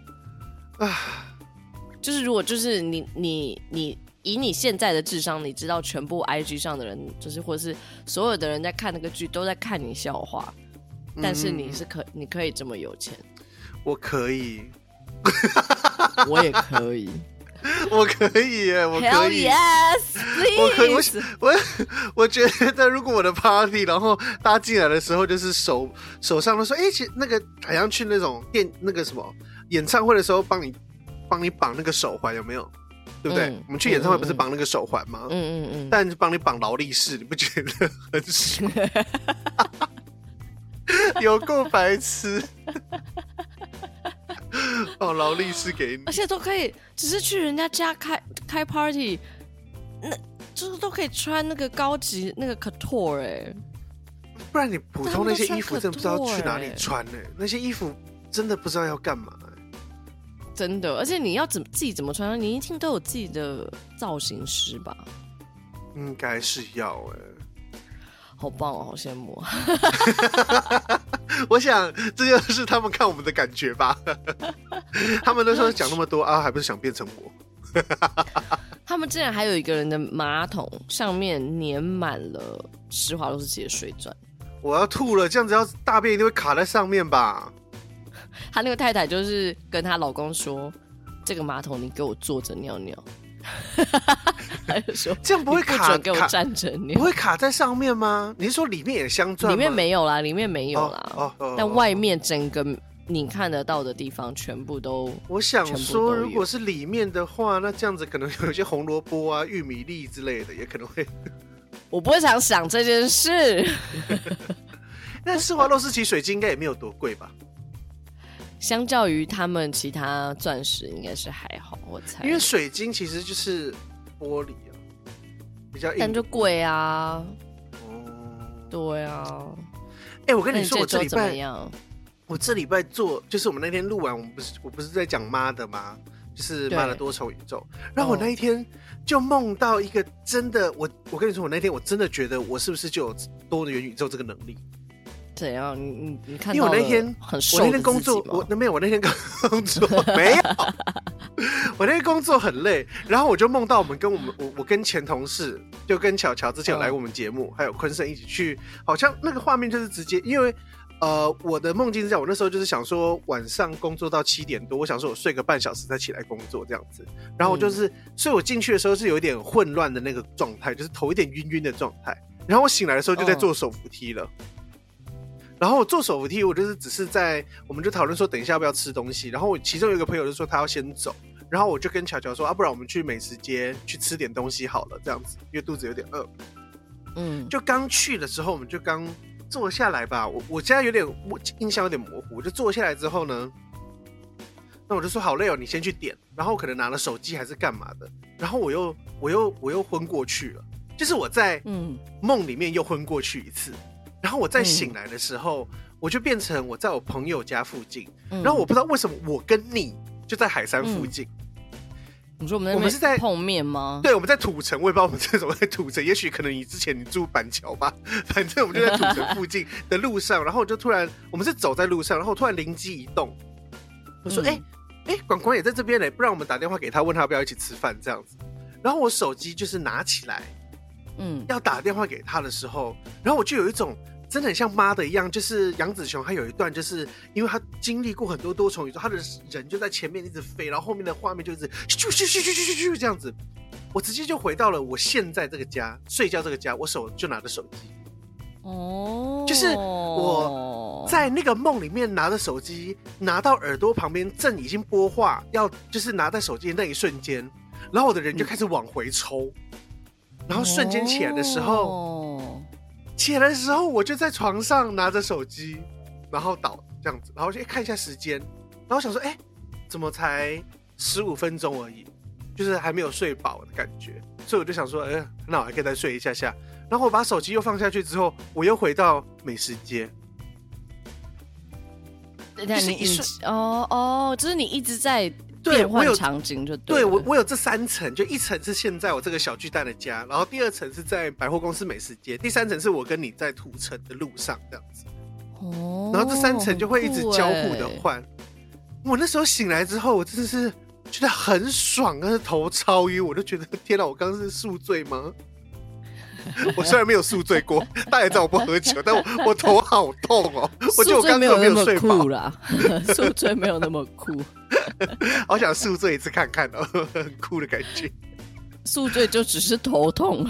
就是如果就是你你你以你现在的智商，你知道全部 I G 上的人，就是或者是所有的人在看那个剧都在看你笑话，但是你是可你可以这么有钱， 我可以， 我也可以， 我可以耶，我可以 ，Hell yes, please. 我可以，我我我觉得如果我的 party， 然后大家进来的时候，就是手手上都说，哎、欸，其实那个好像去那种电那个什么。演唱会的时候帮你帮你绑那个手环有没有？对不对？嗯、我们去演唱会不是绑那个手环吗？嗯嗯嗯。但帮你绑劳力士，你不觉得很爽？有够白痴！哦，劳力士给你， 而且都可以，只是去人家家开开 party， 那就是都可以穿那个高级那个 couture 哎、欸， 不然你普通那些衣服真的不知道去哪里穿呢、欸？那些衣服真的不知道要干嘛、欸。 真的，而且你要怎么自己怎么穿？你一定都有自己的造型师吧？ 应该是要哎、欸， 好棒哦，好羡慕。 我想这就是他们看我们的感觉吧。他们都说讲那么多啊，还不是想变成我？ 他们竟然还有一个人的马桶上面粘满了施华洛世奇的水钻， 我要吐了！这样子要大便一定会卡在上面吧？ 她那个太太就是跟她老公说：“这个马桶你给我坐着尿尿。”他就说：“ 这样不会卡， 不准给我站着尿， 不会卡在上面吗？你是说里面也镶钻吗？” 里面没有啦，里面没有啦。 哦哦哦、 但外面整个你看得到的地方全部都…… 我想说，如果是里面的话，那这样子可能有一些红萝卜啊、玉米粒之类的，也可能会。 我不会想想这件事。 但施华洛世奇水晶应该也没有多贵吧？ 相较于他们其他钻石，应该是还好，我猜。 因为水晶其实就是玻璃啊，比较硬， 但就贵啊。哦，对啊。 哎、欸，我跟你说，我这礼拜， 样我这礼拜做，就是我们那天录完，我们不是我不是在讲妈的吗？就是妈的多重宇宙。然后我那一天就梦到一个真的，我我跟你说，我那天我真的觉得我是不是就有多元宇宙这个能力？ 怎样？你你你看到？ 因为我那天很瘦我那天工作，我那没有，我那天工作没有，我那天工作很累，然后我就梦到我们跟我们我我跟前同事，就跟巧巧之前有来过我们节目，嗯、还有坤生一起去，好像那个画面就是直接，因为呃我的梦境是这样，我那时候就是想说晚上工作到七点多，我想说我睡个半小时再起来工作这样子，然后我就是，嗯、所以我进去的时候是有一点混乱的那个状态，就是头有点晕晕的状态，然后我醒来的时候就在做手扶梯了。嗯然后我坐手扶梯，我就是只是在，我们就讨论说等一下要不要吃东西。然后我其中有一个朋友就说他要先走，然后我就跟巧巧说啊，不然我们去美食街去吃点东西好了，这样子，因为肚子有点饿。嗯，就刚去的时候，我们就刚坐下来吧。我我现在有点印象有点模糊，我就坐下来之后呢， 那我就说好累哦，你先去点。然后可能拿了手机还是干嘛的，然后我又我又我又昏过去了，就是我在梦里面又昏过去一次。然后我再醒来的时候，嗯、我就变成我在我朋友家附近，嗯、然后我不知道为什么我跟你就在海山附近。嗯你说我们那边是在碰面吗？ 对，我们在土城，我也不知道我们这怎么在土城，也许可能你之前你住板桥吧，反正我们就在土城附近的路上，然后我就突然我们是走在路上，然后我突然灵机一动，我说：“哎、嗯、哎、欸，广广也在这边呢，不然我们打电话给他，问他要不要一起吃饭这样子。”然后我手机就是拿起来，嗯，要打电话给他的时候，然后我就有一种。真的很像妈的一样，就是杨紫琼，她有一段就是因为她经历过很多多重宇宙，她的人就在前面一直飞，然后后面的画面就一直咻咻咻咻咻咻这样子，我直接就回到了我现在这个家，睡觉这个家，我手就拿着手机，哦，就是我在那个梦里面拿着手机，拿到耳朵旁边正已经播话，要就是拿在手机的那一瞬间，然后我的人就开始往回抽，然后瞬间起来的时候。哦起来的时候，我就在床上拿着手机，然后倒这样子，然后就看一下时间，然后想说，哎、欸，怎么才十五分钟而已，就是还没有睡饱的感觉，所以我就想说，哎、欸，那我还可以再睡一下下。然后我把手机又放下去之后，我又回到美食街。 就是一瞬，哦哦，就是你一直在。变换场景就对了， 对我我有这三层，就一层是现在我这个小巨蛋的家，然后第二层是在百货公司美食街，第三层是我跟你在土城的路上这样子。哦，然后这三层就会一直交互的换。我那时候醒来之后，我真的是觉得很爽，但是头超晕，我就觉得天哪，我刚刚是宿醉吗？我虽然没有宿醉过，大家也知道我不喝酒，但我我头好痛哦。我觉得我刚刚没有睡饱啦，宿醉没有那么酷。 好想宿醉一次看看哦，很酷的感觉。 宿醉就只是头痛，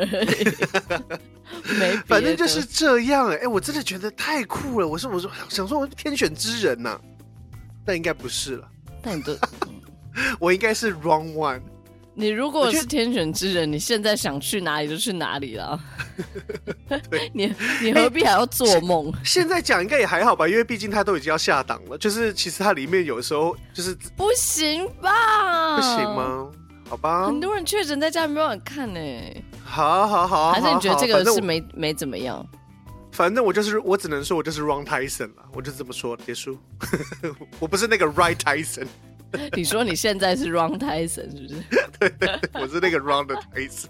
没， 反正就是这样哎、欸欸。我真的觉得太酷了。我说我说想说我是天选之人呐、啊，但应该不是了。 但你都， 我应该是 wrong one。 你如果是天选之人，你现在想去哪里就去哪里了。 对， 你你何必还要做梦、欸？ 现在讲应该也还好吧，因为毕竟他都已经要下档了。就是其实它里面有时候就是不行吧？ 不行吗？好吧， 很多人确诊在家没有人看呢、欸。 好好好， 还是你觉得这个是没没怎么样？ 反正我就是我只能说我就是 wrong Tyson 了，我就这么说结束。我不是那个 right Tyson。 你说你现在是 wrong Tyson 是不是？ 对对对，我是那个 wrong 的 Tyson。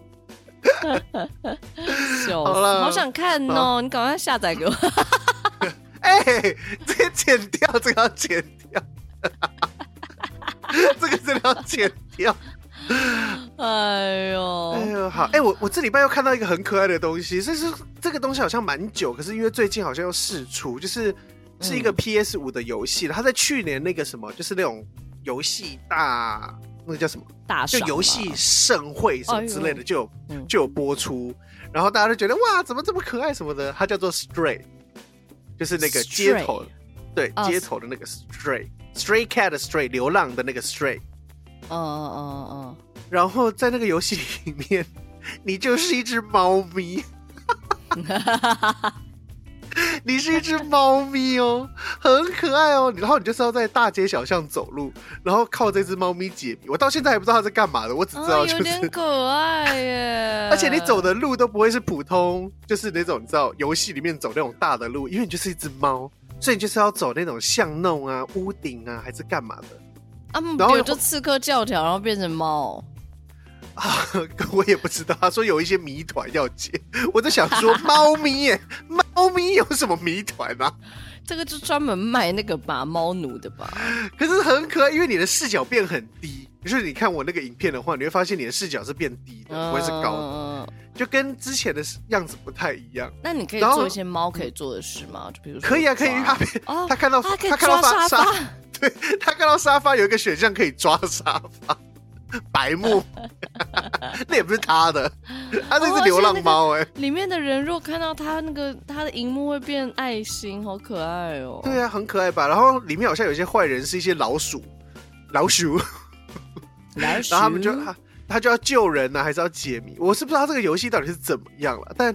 好了，好想看哦！你赶快下载给我。 哎、欸，这个剪掉，这个要剪掉，这个真的要剪掉。 哎呦， 哎呦，好，哎、欸，我我这礼拜又看到一个很可爱的东西，这是这个东西好像蛮久，可是因为最近好像又释出，就是是一个 P S 五 的游戏，它在去年那个什么，就是那种。游戏大那个叫什么？ 大就游戏盛会什么之类的就有、哎嗯、就有播出，然后大家都觉得哇，怎么这么可爱什么的。它叫做 Stray， 就是那个街头， Stray 对、哦、街头的那个 Stray Stray Cat 的 Stray 流浪的那个 Stray。 哦哦哦。 然后在那个游戏里面，你就是一只猫咪。你是一只猫咪哦，很可爱哦。然后你就是要在大街小巷走路，然后靠这只猫咪解谜。我到现在还不知道它在干嘛的，我只知道就是、哦、 有点可爱耶。 而且你走的路都不会是普通，就是那种你知道游戏里面走那种大的路，因为你就是一只猫，所以你就是要走那种巷弄啊、屋顶啊，还是干嘛的。 啊，然后就刺客教条，然后变成猫。 啊，我也不知道。他说有一些谜团要解，我就想说，猫咪耶，猫咪有什么谜团啊？ 这个就专门卖那个吧，猫奴的吧。 可是很可爱，因为你的视角变很低，就是你看我那个影片的话，你会发现你的视角是变低的，不会是高的，就跟之前的样子不太一样。 那你可以做一些猫可以做的事吗？就比如说， 可以啊，可以。他、哦、他看到他可以他看到抓沙发， 对他看到沙发有一个选项可以抓沙发。白目，那也不是他的，他是一只流浪猫哎、欸。 里面的人若看到他那个他的荧幕会变爱心，好可爱哦。 对啊，很可爱吧？然后里面好像有些坏人是一些老鼠，老鼠， 老鼠， 然后他们就他他就要救人呢、啊，还是要解谜？我是不知道这个游戏到底是怎么样了，但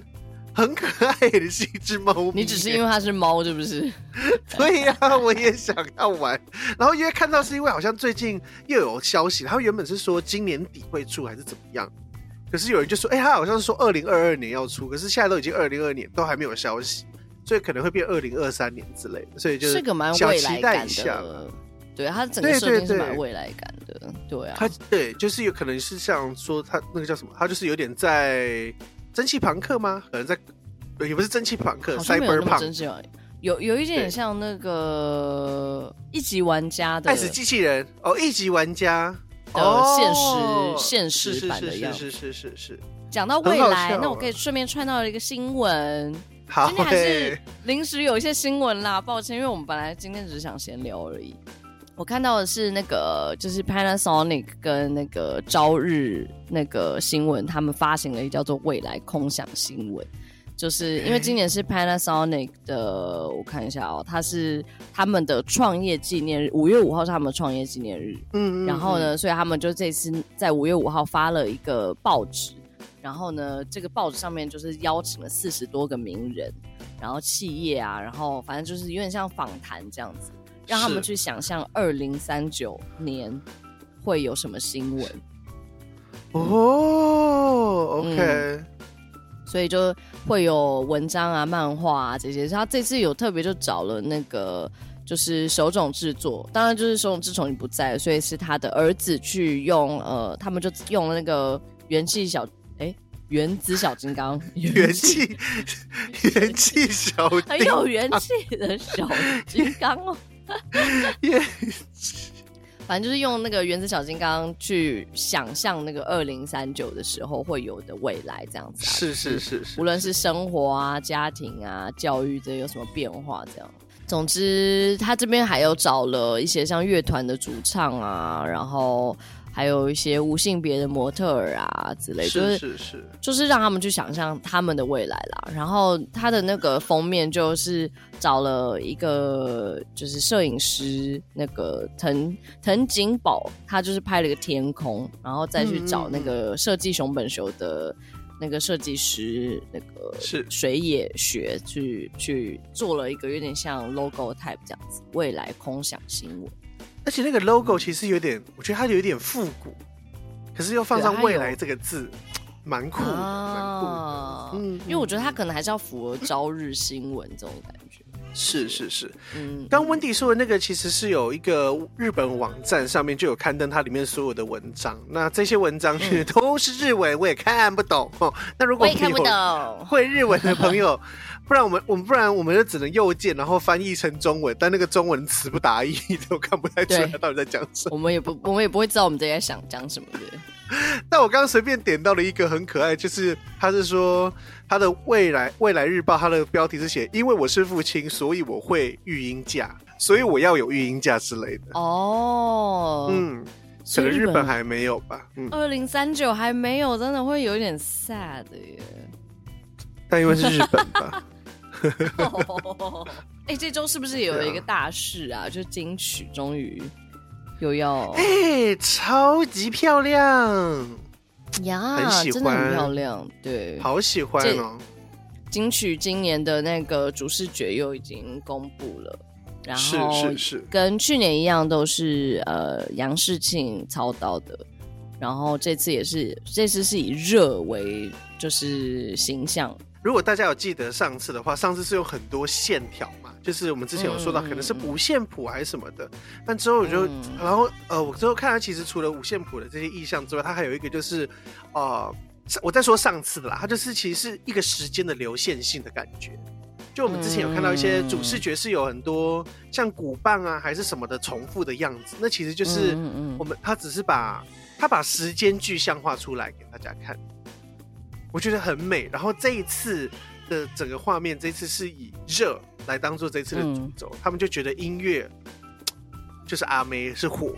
很可爱的是一只猫咪。 你只是因为它是猫是不是？ 对呀、啊，我也想要玩。然后因为看到是因为好像最近又有消息，他原本是说今年底会出还是怎么样，可是有人就说，哎、欸，他好像是说二零二二年要出，可是现在都已经二零二二年，都还没有消息，所以可能会变二零二三年之类的，所以就是个蛮未来感的。对，它整个设定是蛮未来感的。对啊， 它对，就是有可能是像说它那个叫什么，它就是有点在蒸汽朋克吗？可能在也不是蒸汽朋克 ，Cyberpunk 有有一点像那个一级玩家的爱死机器人哦，一级玩家的现实、哦、现实版的样子。 是是是是是是。 讲到未来，那我可以顺便串到一个新闻。 好， 今天还是临时有一些新闻啦，抱歉，因为我们本来今天只是想闲聊而已。我看到的是那个就是 Panasonic 跟那个朝日那个新闻，他们发行了一个叫做未来空想新闻，就是因为今年是 Panasonic 的，我看一下哦，它是他们的创业纪念日，五月五号是他们的创业纪念日，嗯, 嗯, 嗯，然后呢，所以他们就这次在五月五号发了一个报纸，然后呢，这个报纸上面就是邀请了四十多个名人，然后企业啊，然后反正就是有点像访谈这样子。让他们去想象二零三九年会有什么新闻。 哦 ，OK，、 嗯、所以就会有文章啊、漫画啊这些。他这次有特别就找了那个就是手冢治作，当然就是手冢治虫已经不在了，所以是他的儿子去用呃，他们就用了那个元气小哎。原子小金刚， 元气元气小金刚， 很有元气的小金刚哦。反正就是用那个原子小金刚去想象那个二零三九的时候会有的未来这样子、啊。 是是是是， 无论是生活啊、家庭啊、教育这有什么变化这样。总之，他这边还有找了一些像乐团的主唱啊，然后。还有一些无性别的模特儿啊之类， 是是是， 就是让他们去想象他们的未来啦。然后他的那个封面就是找了一个就是摄影师，那个藤藤井保，他就是拍了一个天空，然后再去找那个设计熊本雄的那个设计师，那个水野学去去做了一个有点像 logo type 这样子，未来空想新闻。 而且那个 logo 其实有点，我觉得它有点复古，可是又放上未来这个字，蛮酷的，蛮、啊、酷的。嗯， 因为我觉得它可能还是要符合朝日新闻这种感觉。 是是是，嗯，刚温迪说的那个其实是有一个日本网站上面就有刊登它里面所有的文章，那这些文章其实都是日文，我也看不懂哦。那如果我也看不懂会日文的朋友。不然我们我们不然我们就只能右键，然后翻译成中文，但那个中文词不达意，都看不太出来他到底在讲什么。 我们也不我们也不会知道我们在想讲什么的。 但我刚刚随便点到了一个很可爱，就是他是说他的未来未来日报，他的标题是写因为我是父亲，所以我会育婴假，所以我要有育婴假之类的。 哦， 嗯，可能日本还没有吧。嗯， 二零三九还没有，真的会有点 sad 耶。 但因为是日本吧。 哎、欸，这周是不是有一个大事啊？就金曲终于有要哎、欸，超级漂亮呀， 很喜欢， 真的很漂亮，对， 好喜欢哦。 金曲今年的那个主视觉又已经公布了，然后是是是， 跟去年一样都是呃杨世庆操刀的，然后这次也是这次是以热为就是形象。 如果大家有记得上次的话，上次是有很多线条嘛，就是我们之前有说到可能是五线谱还是什么的，嗯、但之后我就、嗯、然后呃我之后看它其实除了五线谱的这些意象之外，它还有一个就是呃我在说上次的啦，它就是其实是一个时间的流线性的感觉。就我们之前有看到一些主视觉是有很多像鼓棒啊还是什么的重复的样子，那其实就是我们它只是把它把时间具象化出来给大家看。我觉得很美，然后这一次的整个画面，这一次是以热来当做这次的主轴、嗯，他们就觉得音乐就是阿妹是火，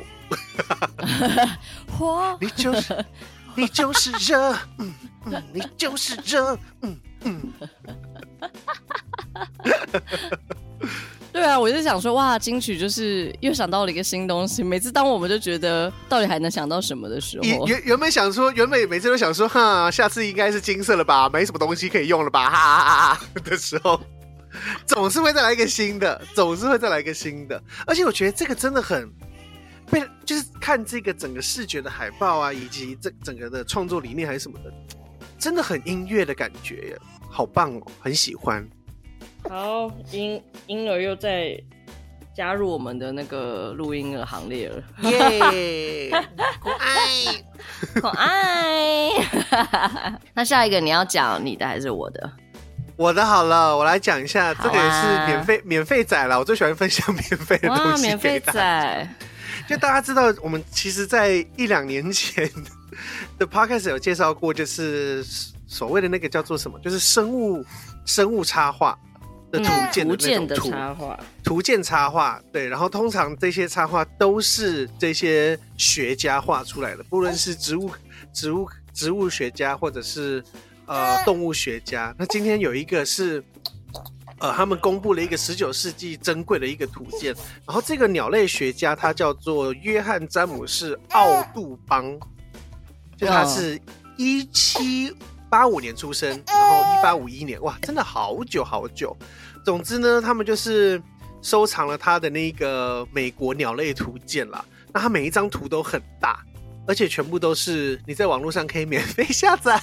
火， 你就是你就是热，嗯嗯，你就是热，嗯嗯。 对对啊，我就想说，哇，金曲就是又想到了一个新东西。每次当我们就觉得到底还能想到什么的时候， 原原本想说，原本每次都想说，哈，下次应该是金色了吧，没什么东西可以用了吧，哈哈哈哈的时候，总是会再来一个新的，总是会再来一个新的。而且我觉得这个真的很被，就是看这个整个视觉的海报啊，以及这整个的创作理念还是什么的，真的很音乐的感觉耶，好棒哦，很喜欢。 好，婴婴儿又在加入我们的那个录音的行列了， 耶！可爱， 可爱。那下一个你要讲你的还是我的？ 我的好了，我来讲一下，这个也是免费免费仔啦，我最喜欢分享免费的东西给大家。免费仔，就大家知道，我们其实在一两年前的 podcast 有介绍过，就是所谓的那个叫做什么，就是生物生物插画。的图鉴的那种图、 嗯、插画， 图鉴插画，对，然后通常这些插画都是这些学家画出来的，不论是植物、植物、植物学家，或者是呃动物学家。那今天有一个是，呃，他们公布了一个十九世纪珍贵的一个图鉴，然后这个鸟类学家他叫做约翰詹姆士奥杜邦，就他是一七八五年出生，然后一八五一年，哇，真的好久好久。总之呢，他们就是收藏了他的那个美国鸟类图鉴啦。那他每一张图都很大，而且全部都是你在网络上可以免费下载，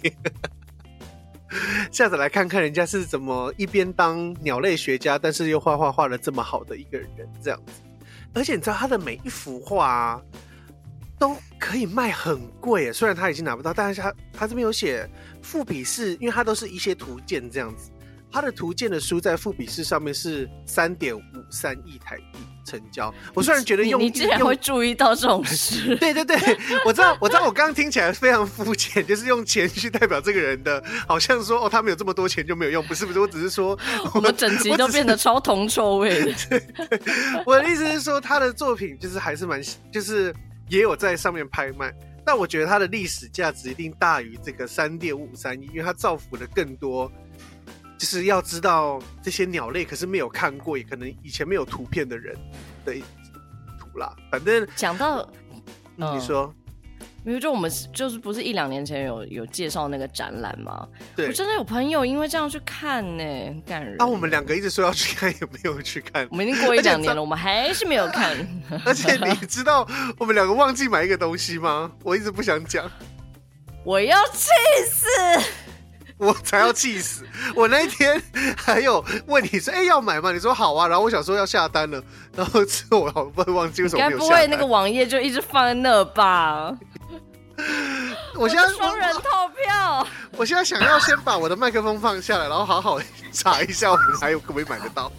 下载来看看人家是怎么一边当鸟类学家，但是又画画画得这么好的一个人，这样子。而且你知道他的每一幅画啊，都可以卖很贵耶，虽然他已经拿不到，但是他他这边有写富比士，因为他都是一些图鉴这样子。他的图鉴的书在富比士上面是 三点五三亿台币成交。我虽然觉得用你, 你竟然会注意到这种事， 对对对，我知道，我知道，我刚刚听起来非常肤浅，就是用钱去代表这个人的，好像说哦，他们有这么多钱就没有用，不是不是，我只是说， 我们整集都变得超铜臭味的。 对对，我的意思是说，他的作品就是还是蛮，就是也有在上面拍卖。但我觉得他的历史价值一定大于这个 三点五三亿，因为他造福了更多。就是要知道这些鸟类，可是没有看过，也可能以前没有图片的人的图啦。反正讲到， 嗯、你说， 因为就我们就是不是一两年前有有介绍那个展览吗？ 对， 我真的有朋友因为这样去看呢，很感人。 啊，我们两个一直说要去看，也没有去看。 我们已经过一两年了，我们还是没有看。 而且你知道我们两个忘记买一个东西吗？我一直不想讲， 我要气死。 我才要气死！我那一天还有问你说：“哎、欸，要买吗？”你说好啊，然后我想说要下单了，然后之后我好不容易忘记为什么没有下单。 该不会那个网页就一直放在那吧？ 我现在双人套票， 我现在想要先把我的麦克风放下来，然后好好查一下我们还有可不可以买得到。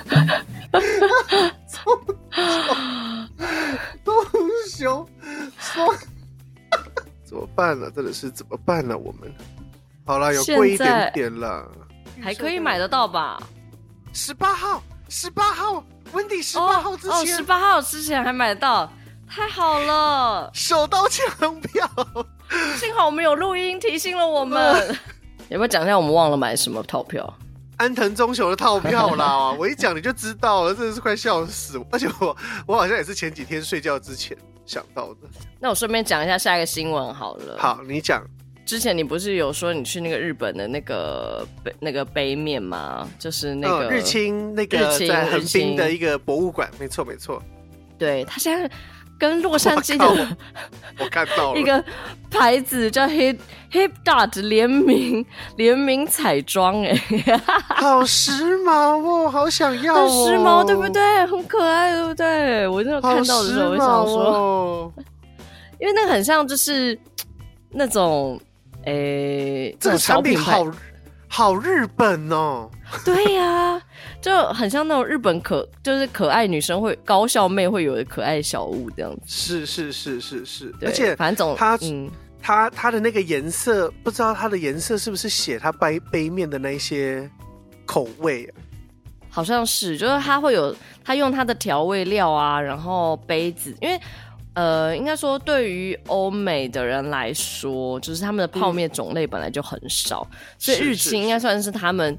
都凶，说怎么办呢？真的是怎么办呢？我们。好了，有贵一点点了， 还可以买得到吧？ 十八号，十八号，温迪十八号之前， 哦，十八号之前还买得到，太好了！ 手刀抢票， 幸好我们有录音提醒了我们。要不要讲一下我们忘了买什么套票？ 安藤忠雄的套票啦！我一讲你就知道了，真的是快笑死我！而且我我好像也是前几天睡觉之前想到的。 那我顺便讲一下下一个新闻好了。 好，你讲。 之前你不是有说你去那个日本的那个那个杯面吗？就是那个、 嗯、日清那个在横滨的一个博物馆，没错没错。 对，他现在跟洛杉矶的 我, 我看到了一个牌子叫 Hip Hip Dot 联名联名彩妆，哎， 好时髦哦，好想要哦， 很时髦，对不对？很可爱，对不对？我真的看到的时候，我想说， 哦、 因为那个很像就是那种。诶， 这个产品好好日本哦。 对呀、啊，就很像那种日本可就是可爱女生会高校妹会有的可爱小物这样子。 是是是是是，而且反正总它嗯， 它它的那个颜色，不知道它的颜色是不是写它杯杯面的那些口味、啊？ 好像是，就是它会有它用它的调味料啊，然后杯子，因为。呃，应该说，对于欧美的人来说，就是他们的泡面种类本来就很少，嗯、所以日清应该算是他们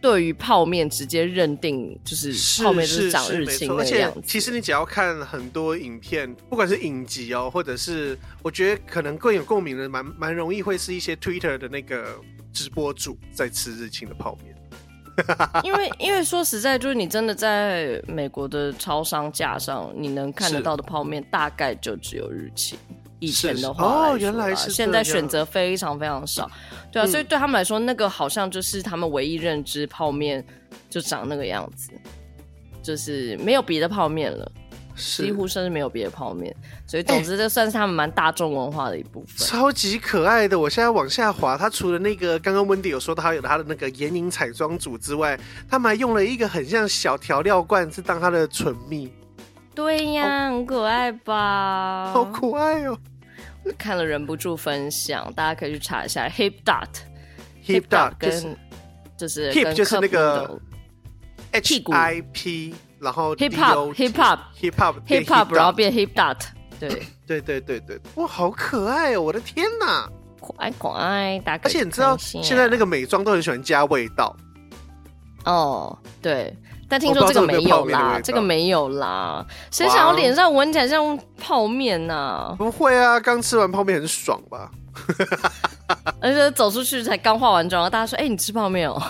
对于泡面直接认定就是泡面就是长日清的样子。 而且其实你只要看很多影片，不管是影集哦，或者是我觉得可能更有共鸣的，蛮蛮容易会是一些 Twitter 的那个直播主在吃日清的泡面。 因为因为说实在，就是你真的在美国的超商架上，你能看得到的泡面大概就只有日清。以前的话哦，原来是现在选择非常非常少，对啊、嗯，所以对他们来说，那个好像就是他们唯一认知泡面就长那个样子，就是没有别的泡面了。几乎甚至没有别的泡面，所以总之这算是他们蛮大众文化的一部分、欸、 超级可爱的。我现在往下滑，他除了那个刚刚温迪有说他有他的那个眼影彩妆组之外，他们还用了一个很像小调料罐是当他的唇蜜。 对呀、哦、很可爱吧， 好可爱哦， 看了忍不住分享，大家可以去查一下 Hip Dot Hip Dot 跟就是 Hip 就是那个 H I P然后 hip hop hip hop hip hop hip hop 然后变 hip dot， 对对对对对，哇，好可爱哦！我的天哪， 可爱可爱，大家、啊、 而且你知道现在那个美妆都很喜欢加味道哦，对，但听说这个没有啦，这个没有啦，谁想要脸上闻起来像泡面啊？ 不会啊，刚吃完泡面很爽吧？ 而且走出去才刚化完妆，大家说：“哎、欸，你吃泡面哦。”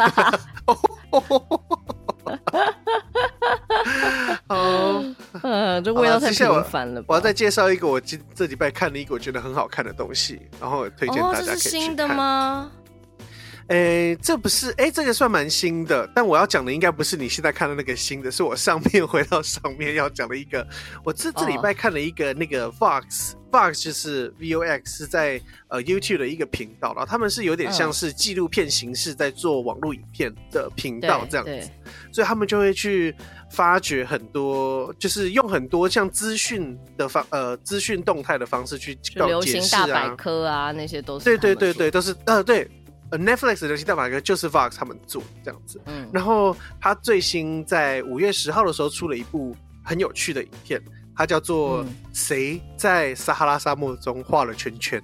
好， 呃，这味道太频繁了吧。 我要再介绍一个我这礼拜看的一个我觉得很好看的东西，然后推荐大家可以去看。哦，这是新的吗？ 诶，这不是，诶，这个算蛮新的，但我要讲的应该不是你现在看的那个新的，是我上面回到上面要讲的一个。我这这礼拜看了一个那个 Vox，Vox、哦、就是 V O X 是在呃 YouTube 的一个频道，然后他们是有点像是纪录片形式在做网络影片的频道这样子，所以他们就会去发掘很多，就是用很多像资讯的方呃资讯动态的方式去搞流行大百科啊，那些都是对对对对都是呃对。呃 Netflix 的流行大百科就是 Vox 他们做这样子，嗯，然后他最新在五月十号的时候出了一部很有趣的影片，它叫做《谁在撒哈拉沙漠中画了圈圈》，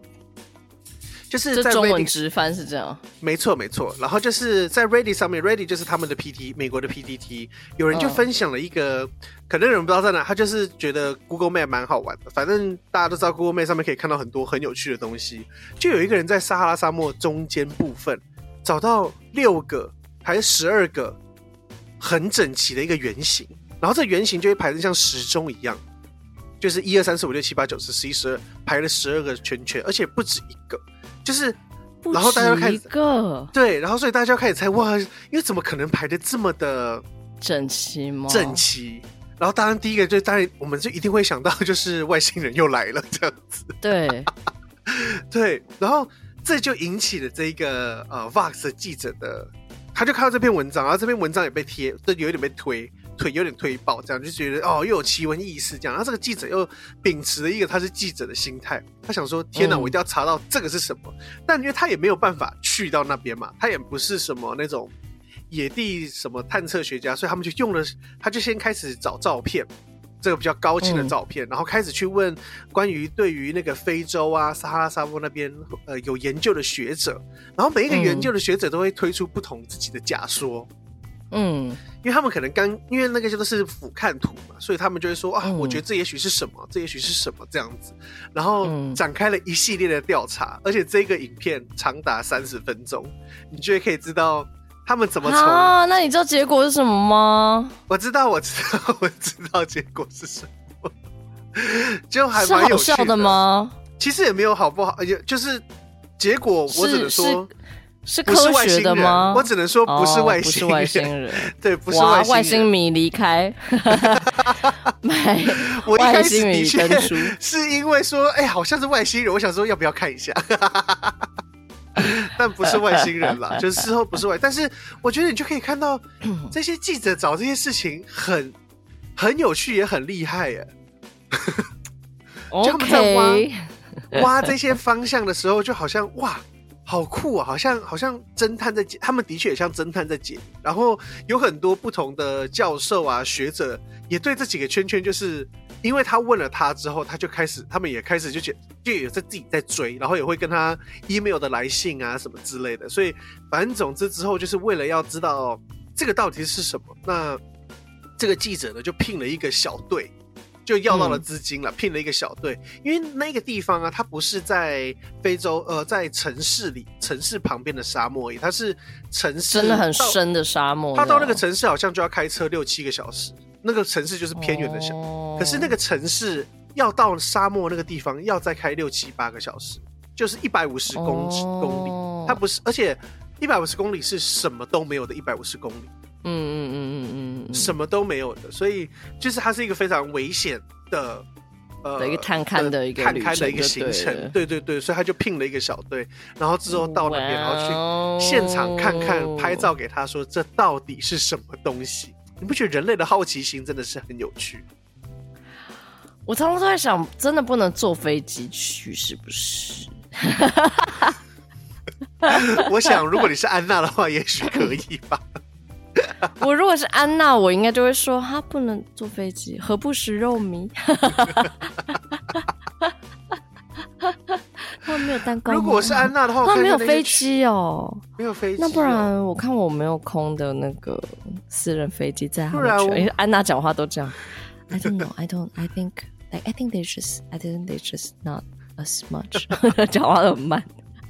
就是在 Reddit, 这中文直翻是这样， 没错没错。然后就是在 Reddit 上面 ，Reddit 就是他们的 P T， 美国的 P T T， 有人就分享了一个。嗯，可能有人不知道在哪，他就是觉得 Google Map 蛮好玩的。反正大家都知道 Google Map 上面可以看到很多很有趣的东西。就有一个人在撒哈拉沙漠中间部分找到六个还是十二个很整齐的一个圆形，然后这圆形就会排得像时钟一样，就是一二三四五六七八九十十一十二排了十二个圈圈，而且不止一个，就是然后大家就开始一个对，然后所以大家就开始猜哇，因为怎么可能排得这么的整齐吗？ 整齐。然后当然第一个就当然我们就一定会想到就是外星人又来了这样子， 对对，然后这就引起了这个呃 Vox 的记者的，他就看到这篇文章，然后这篇文章也被贴，就有点被推推有点推爆，这样就觉得哦又有奇闻异事这样。然后这个记者又秉持了一个他是记者的心态，他想说天哪，我一定要查到这个是什么，嗯，但因为他也没有办法去到那边嘛，他也不是什么那种野地什么探测学家，所以他们就用了，他就先开始找照片，这个比较高清的照片，嗯，然后开始去问关于对于那个非洲啊撒哈拉沙漠那边呃有研究的学者，然后每一个研究的学者都会推出不同自己的假说，嗯，因为他们可能刚因为那个都是俯瞰图嘛，所以他们就会说啊，嗯，我觉得这也许是什么，这也许是什么这样子，然后展开了一系列的调查，而且这个影片长达三十分钟，你就会可以知道。他们怎么从啊？那你知道结果是什么吗？ 我知道，我知道，我知道结果是什么，就还蛮有趣的。 是好笑的吗？ 其实也没有好不好，就是结果我只能说是，是科学的吗？ 我只能说不是外星人， 哦，不是外星人， 对，不是外星人。 外星迷离开，买我一开始的确是因为说，哎，好像是外星人，我想说要不要看一下。但不是外星人啦，就是事后不是外，但是我觉得你就可以看到这些记者找这些事情很很有趣，也很厉害耶。就他们在挖挖这些方向的时候，就好像哇，好酷啊，好像好像侦探在解，他们的确也像侦探在解。然后有很多不同的教授啊、学者也对这几个圈圈就是因为他问了他之后，他就开始，他们也开始就觉就有在自己在追，然后也会跟他 email 的来信啊什么之类的，所以反正总之之后就是为了要知道这个到底是什么，那这个记者呢就聘了一个小队，就要到了资金了，嗯、聘了一个小队，因为那个地方啊，它不是在非洲，呃，在城市里，城市旁边的沙漠而已，它是城市真的很深的沙漠， 他到那个城市好像就要开车六七个小时。那个城市就是偏远的小、哦，可是那个城市要到沙漠那个地方要再开六七八个小时，就是一百五十公里、哦、公里，它不是，而且一百五十公里是什么都没有的一百五十公里，嗯嗯嗯嗯嗯，什么都没有的，所以就是它是一个非常危险的。呃， 的一个探勘的一个探勘的一个行程，对对对，所以他就聘了一个小队，然后之后到那边，然后去现场看看，拍照给他说这到底是什么东西。你不觉得人类的好奇心真的是很有趣？ 我常常都在想，真的不能坐飞机去，是不是？ 我想，如果你是安娜的话，也许可以吧。 我如果是安娜，我应该就会说，他不能坐飞机，何不食肉糜？他们没有蛋糕吗？ 如果我是安娜的话， 他们没有飞机哦， 没有飞机、哦。 那不然我看我没有空的那个私人飞机载他们去。因为安娜讲话都这样 ，I don't know, I don't, I think, like, I think they just, I think they just not as much 。讲话都很慢。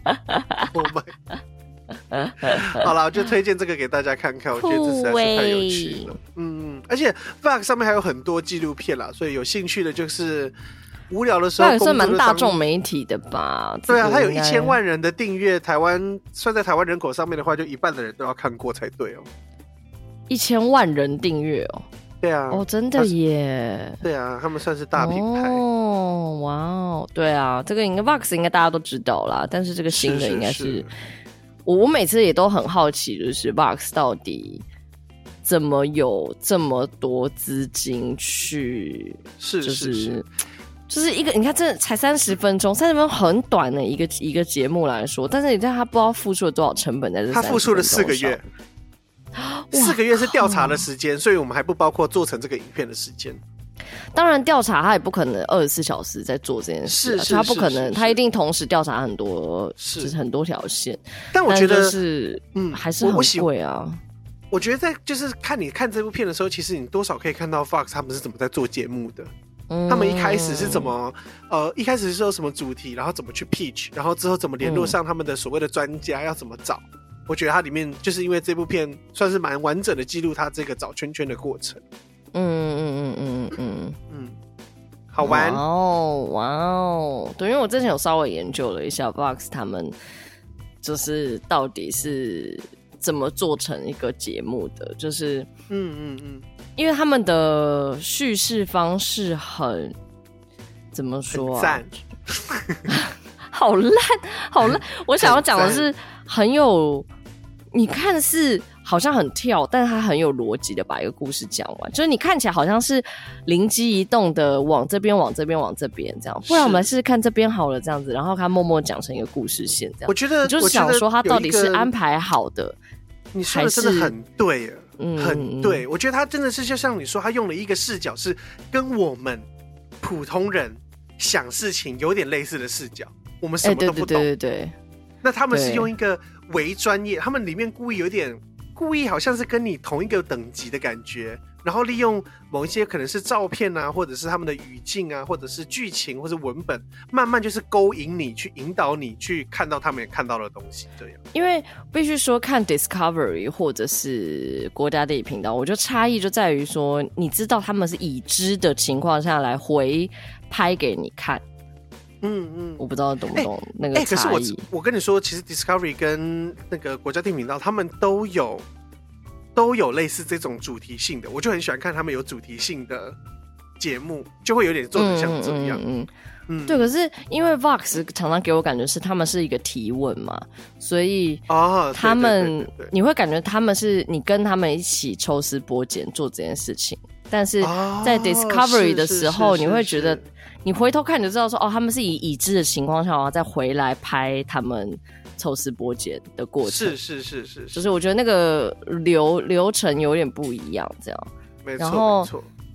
Oh my。好了，我就推荐这个给大家看看，我觉得这实在是太有趣了。嗯，而且 Vox 上面还有很多纪录片啦，所以有兴趣的就是无聊的时候， 那也算蛮大众媒体的吧？ 对啊，它有一千万人的订阅，台湾算在台湾人口上面的话，就一半的人都要看过才对哦。 一千万人订阅哦？ 对啊， 哦，真的耶！ 对啊，他们算是大品牌哦，哇哦，对啊，这个应该 Vox 应该大家都知道啦，但是这个新的应该是。是是是我我每次也都很好奇，就是 Vox 到底怎么有这么多资金去， 是就是是是就是一个你看，这才三十分钟，三十分钟很短的一个一个节目来说，但是你知道他不知道付出了多少成本在这， 他付出了四个月，四个月是调查的时间，所以我们还不包括做成这个影片的时间。 当然，调查他也不可能二十四小时在做这件事、啊， 是是他不可能，他一定同时调查很多，是就是很多条线。 但我觉得是，嗯，还是很贵啊。 我, 我觉得在就是看你看这部片的时候，其实你多少可以看到 Vox 他们是怎么在做节目的。嗯、他们一开始是怎么，呃，一开始是说什么主题，然后怎么去 pitch， 然后之后怎么联络上他们的所谓的专家，要怎么找。我觉得它里面就是因为这部片算是蛮完整的记录它这个找圈圈的过程。嗯嗯嗯嗯嗯嗯，好玩哦，哇哦，对，因为我之前有稍微研究了一下 Vox 他们就是到底是怎么做成一个节目的，就是嗯嗯嗯，因为他们的叙事方式很怎么说啊？好烂，好烂！我想要讲的是很有，你看是。好像很跳，但是他很有逻辑的把一个故事讲完，就是你看起来好像是灵机一动的往这边往这边往这边这样，不然我们来试试看这边好了这样子，然后他默默讲成一个故事线这样。 我觉得你就是想说他到底是安排好的， 你说的真的很对耶，很对。我觉得他真的是就像你说，他用了一个视角是跟我们普通人想事情有点类似的视角，我们什么都不懂。 欸、对对对对对。 那他们是用一个微专业，他们里面故意有点。故意好像是跟你同一个等级的感觉，然后利用某一些可能是照片啊，或者是他们的语境啊，或者是剧情或者文本，慢慢就是勾引你，去引导你去看到他们也看到的东西。这样， 因为必须说看 Discovery 或者是国家地理频道，我觉得差异就在于说，你知道他们是已知的情况下来回拍给你看。嗯嗯，我不知道懂不懂、欸、那个差异、欸。可是我我跟你说，其实 Discovery 跟那个国家地理频道，他们都有都有类似这种主题性的，我就很喜欢看他们有主题性的节目，就会有点做得像这样。嗯 嗯, 嗯, 嗯对。可是因为 Vox 常常给我感觉是他们是一个提问嘛，所以他们、哦、对对对对你会感觉他们是你跟他们一起抽丝剥茧做这件事情，但是在 Discovery 的时候，你会觉得。你回头看你就知道说，哦，他们是以已知的情况下，然后再回来拍他们抽丝剥茧的过程。 是是是是， 就是我觉得那个流流程有点不一样，这样。 没错没错。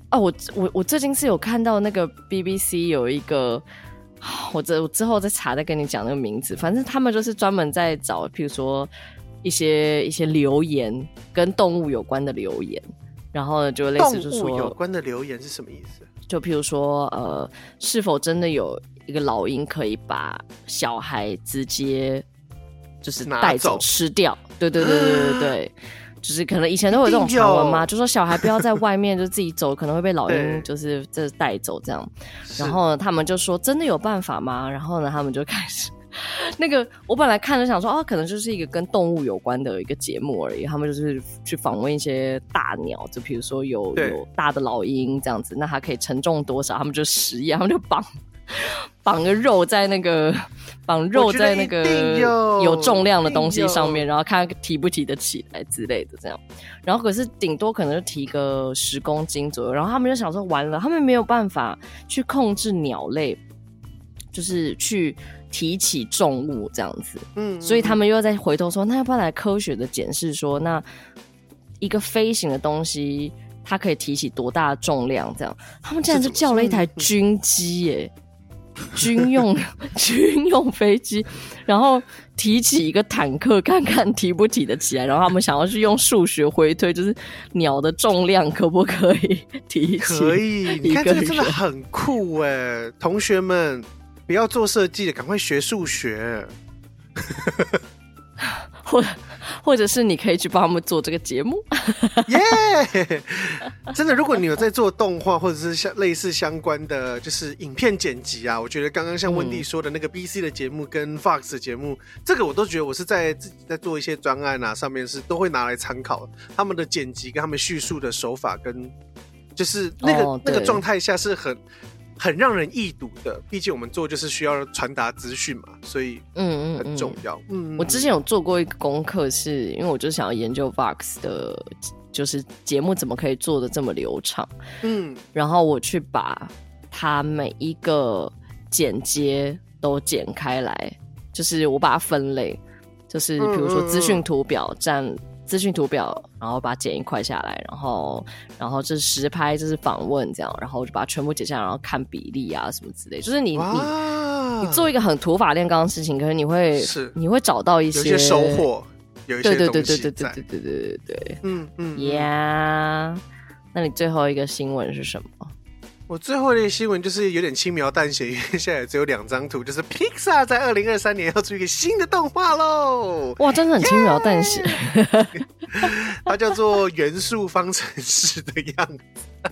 哦，我我我最近是有看到那个 B B C 有一个，我这我之后再查再跟你讲那个名字。反正他们就是专门在找，譬如说一些一些留言跟动物有关的留言，然后就类似就说动物有关的留言是什么意思？ 就譬如说，呃，是否真的有一个老鹰可以把小孩直接就是带走吃掉？对对对对对对。就是可能以前都有这种传闻嘛，就说小孩不要在外面就自己走，可能会被老鹰就是这带走这样。然后他们就说真的有办法吗？然后呢，他们就开始那个我本来看着想说哦，可能就是一个跟动物有关的一个节目而已。他们就是去访问一些大鸟，就比如说有有大的老鹰这样子，那它可以承重多少？他们就实验，他们就绑。绑个肉在那个绑肉在那个有重量的东西上面，然后看提不提得起来之类的这样。然后可是顶多可能就提个十公斤左右。然后他们就想说完了，他们没有办法去控制鸟类，就是去提起重物这样子。嗯，所以他们又再回头说，那要不要来科学的检视说，那一个飞行的东西它可以提起多大的重量？这样，他们竟然就叫了一台军机耶。军用军用飞机，然后提起一个坦克，看看提不提得起来。然后他们想要去用数学回推，就是鸟的重量可不可以提起？ 可以，你看这个真的很酷哎！同学们，不要做设计的，赶快学数学。 或或者是你可以去帮他们做这个节目， 耶！ yeah! 真的，如果你有在做动画或者是像类似相关的，就是影片剪辑啊，我觉得刚刚像温蒂说的那个 B C 的节目跟 Fox 的节目，这个我都觉得我是在自己在做一些专案啊，上面是都会拿来参考他们的剪辑跟他们叙述的手法，跟就是那个、哦、那个状态下是很。很让人易读的，毕竟我们做就是需要传达资讯嘛，所以嗯嗯很重要。嗯， 我之前有做过一个功课，是因为我就想要研究 Vox 的，就是节目怎么可以做的这么流畅。嗯，然后我去把它每一个剪接都剪开来，就是我把它分类，就是比如说资讯图表占。资讯图表，然后把它剪一块下来，然后，然后这是实拍，这是访问，这样，然后就把它全部剪下来，然后看比例啊什么之类。就是你你你做一个很土法炼钢的事情，可是你会是你会找到一些有一些收获，有一些东西在。对对对对对对对对对对。嗯嗯。呀、yeah ，那你最后一个新闻是什么？ 我最后一个新闻就是有点轻描淡写，因为现在只有两张图，就是 Pixar 在二零二三年要出一个新的动画喽！ 哇，真的很轻描淡写。 Yeah! 它叫做《元素方程式的样子》，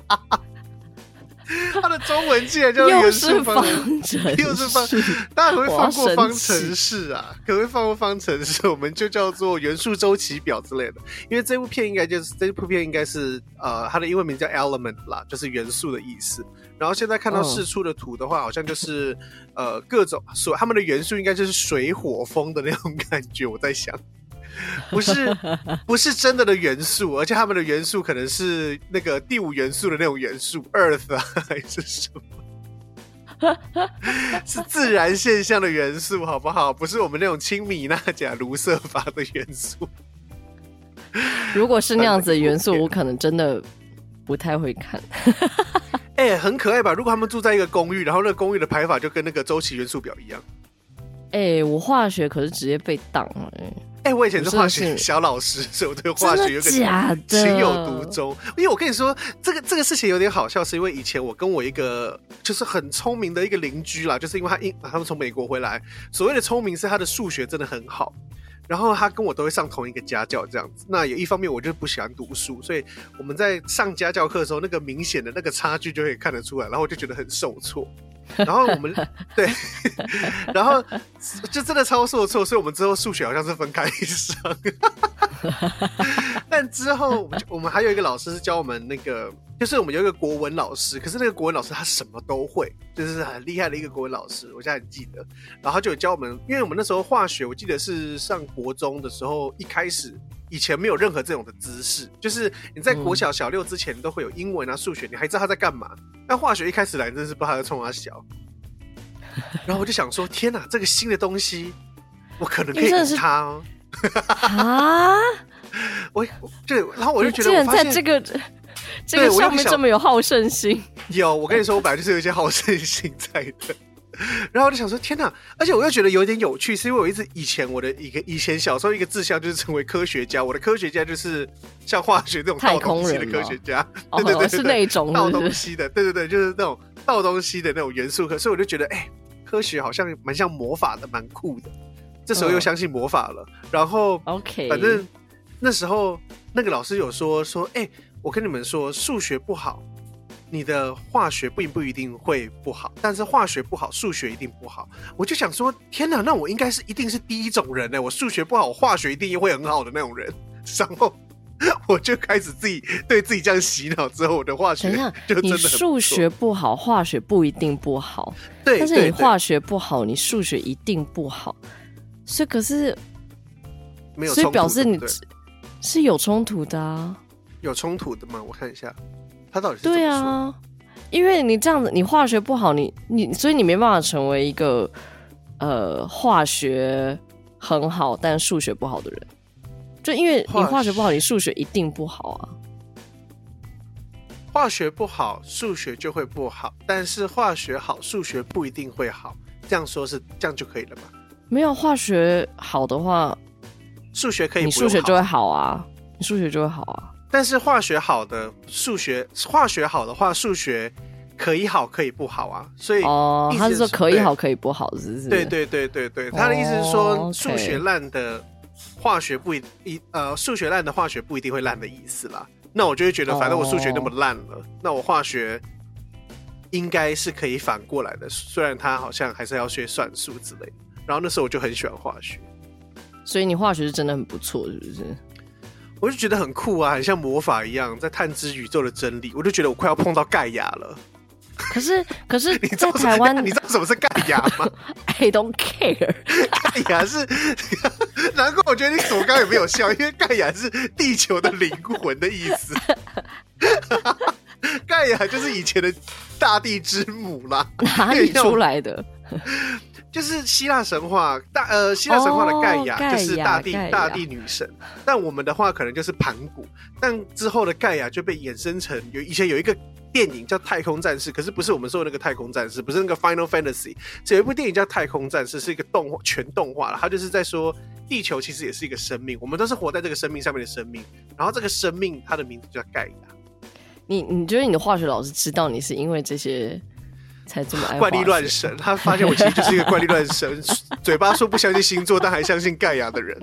它的中文竟然叫元素方程式，又是方，大家可不可以放过方程式啊？可不可以放过方程式？我们就叫做元素周期表之类的。因为这部片应该就是这部片应该是呃，它的英文名叫 Element 啦，就是元素的意思。然后现在看到释出的图的话，好像就是呃各种所他们的元素应该就是水火风的那种感觉。我在想。不是不是真的的元素，而且他们的元素可能是那个第五元素的那种元素 Earth 啊，还是什么是自然现象的元素好不好？不是我们那种氢米钠钾卢瑟法的元素。 如果是那样子的元素，我可能真的不太会看。 哎、欸，很可爱吧？如果他们住在一个公寓，然后那个公寓的排法就跟那个周期元素表一样。 哎、欸，我化学可是直接被挡了、欸。 哎、欸，我以前是化学小老师，所以我对化学有个情有独钟。因为我跟你说，这个这个事情有点好笑，是因为以前我跟我一个就是很聪明的一个邻居啦，就是因为他英他们从美国回来，所谓的聪明是他的数学真的很好。然后他跟我都会上同一个家教这样子，那有一方面我就不喜欢读书，所以我们在上家教课的时候，那个明显的那个差距就可以看得出来，然后我就觉得很受挫。然后我们对，然后就真的超受挫，所以我们之后数学好像是分开上。但之后我们我们还有一个老师是教我们那个，就是我们有一个国文老师，可是那个国文老师他什么都会，就是很厉害的一个国文老师，我现在很记得。然后他就有教我们，因为我们那时候化学，我记得是上国中的时候，一开始以前没有任何这种的知识，就是你在国小小六之前都会有英文啊、数学，你还知道他在干嘛。但化学一开始来真的是不知道他在冲他小，然后我就想说，天哪，这个新的东西，我可能可以赢他哦。啊！我对，然后我就觉得，我发现在这个这个上面这么有好胜心。 有，我跟你说，我本来就是有一些好胜心在的。然后我就想说，天哪！而且我又觉得有点有趣，是因为我一直以前我的一个以前小时候一个志向就是成为科学家，我的科学家就是像化学这种倒东西的科学家， 对对 对, 对, 对，是那种倒东西的，对对对，就是那种倒东西的那种元素科，所以我就觉得，哎、欸，科学好像蛮像魔法的，蛮酷的。这时候又相信魔法了，嗯、然后 OK， 反正那时候那个老师有说说，哎、欸，我跟你们说，数学不好。你的化学并不一定会不好，但是化学不好，数学一定不好。我就想说，天哪，那我应该是一定是第一种人呢。我数学不好，我化学一定会很好的那种人。然后我就开始自己对自己这样洗脑，之后我的化学就真的很不错。 你数学不好，化学不一定不好。 对， 但是你化学不好，你数学一定不好。所以可是没有， 所以表示你是有冲突的啊。 有冲突的吗？我看一下。他到底是怎么说？ 对啊，因为你这样子，你化学不好，你你所以你没办法成为一个呃化学很好但数学不好的人，就因为你化学不好，你数学一定不好啊。 化学不好，数学就会不好，但是化学好，数学不一定会好。这样说是这样就可以了吗？ 没有，化学好的话， 数学可以不用好， 你数学就会好啊，你数学就会好啊。 但是化学好的数学，化学好的话，数学可以好可以不好啊。所以哦，他是说可以好可以不好，是不是？ 对对对对对，他的意思是说，数学烂的化学不一呃，数学烂的化学不一定会烂的意思啦。那我就会觉得，反正我数学那么烂了，哦、那我化学应该是可以反过来的。虽然他好像还是要学算术之类的。然后那时候我就很喜欢化学， 所以你化学是真的很不错，是不是？ 我就觉得很酷啊，很像魔法一样，在探知宇宙的真理。我就觉得我快要碰到盖亚了。 可是，可是，在台湾， 你知道什么是盖亚吗 ？I don't care。 盖亚是，难怪我觉得你我刚刚也没有笑，因为盖亚是地球的灵魂的意思。盖亚就是以前的大地之母啦， 哪里出来的？ 就是希腊神话大呃，希腊神话的盖亚、哦、就是大地大地女神，但我们的话可能就是盘古，但之后的盖亚就被衍生成有以前有一个电影叫太空战士，可是不是我们说的那个太空战士，不是那个 Final Fantasy， 有一部电影叫太空战士，是一个动画全动画了，它就是在说地球其实也是一个生命，我们都是活在这个生命上面的生命，然后这个生命它的名字叫盖亚。 你你觉得你的化学老师知道你是因为这些才这么爱怪力乱神？他发现我其实就是一个怪力乱神，嘴巴说不相信星座，但还相信盖亚的人。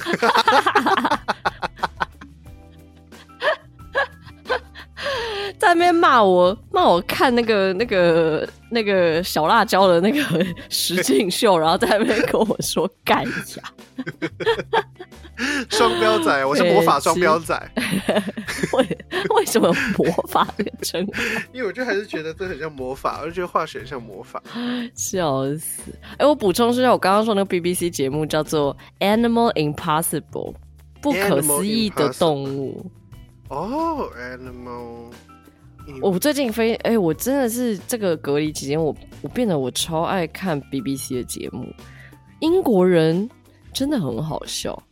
在那边骂我，骂我看那个那个那个小辣椒的那个实境秀，然后在那边跟我说盖亚。 双标仔，我是魔法双标仔。 为为什么魔法这个称号？ 因为我就还是觉得这很像魔法，我就觉得化学很像魔法。 笑死！哎、欸，我补充一下，我刚刚说那个 B B C 节目叫做《Animal Impossible》，不可思议的动物。 哦、oh, ，Animal。 我最近非哎、欸，我真的是这个隔离期间，我我变得我超爱看 B B C 的节目。英国人真的很好笑。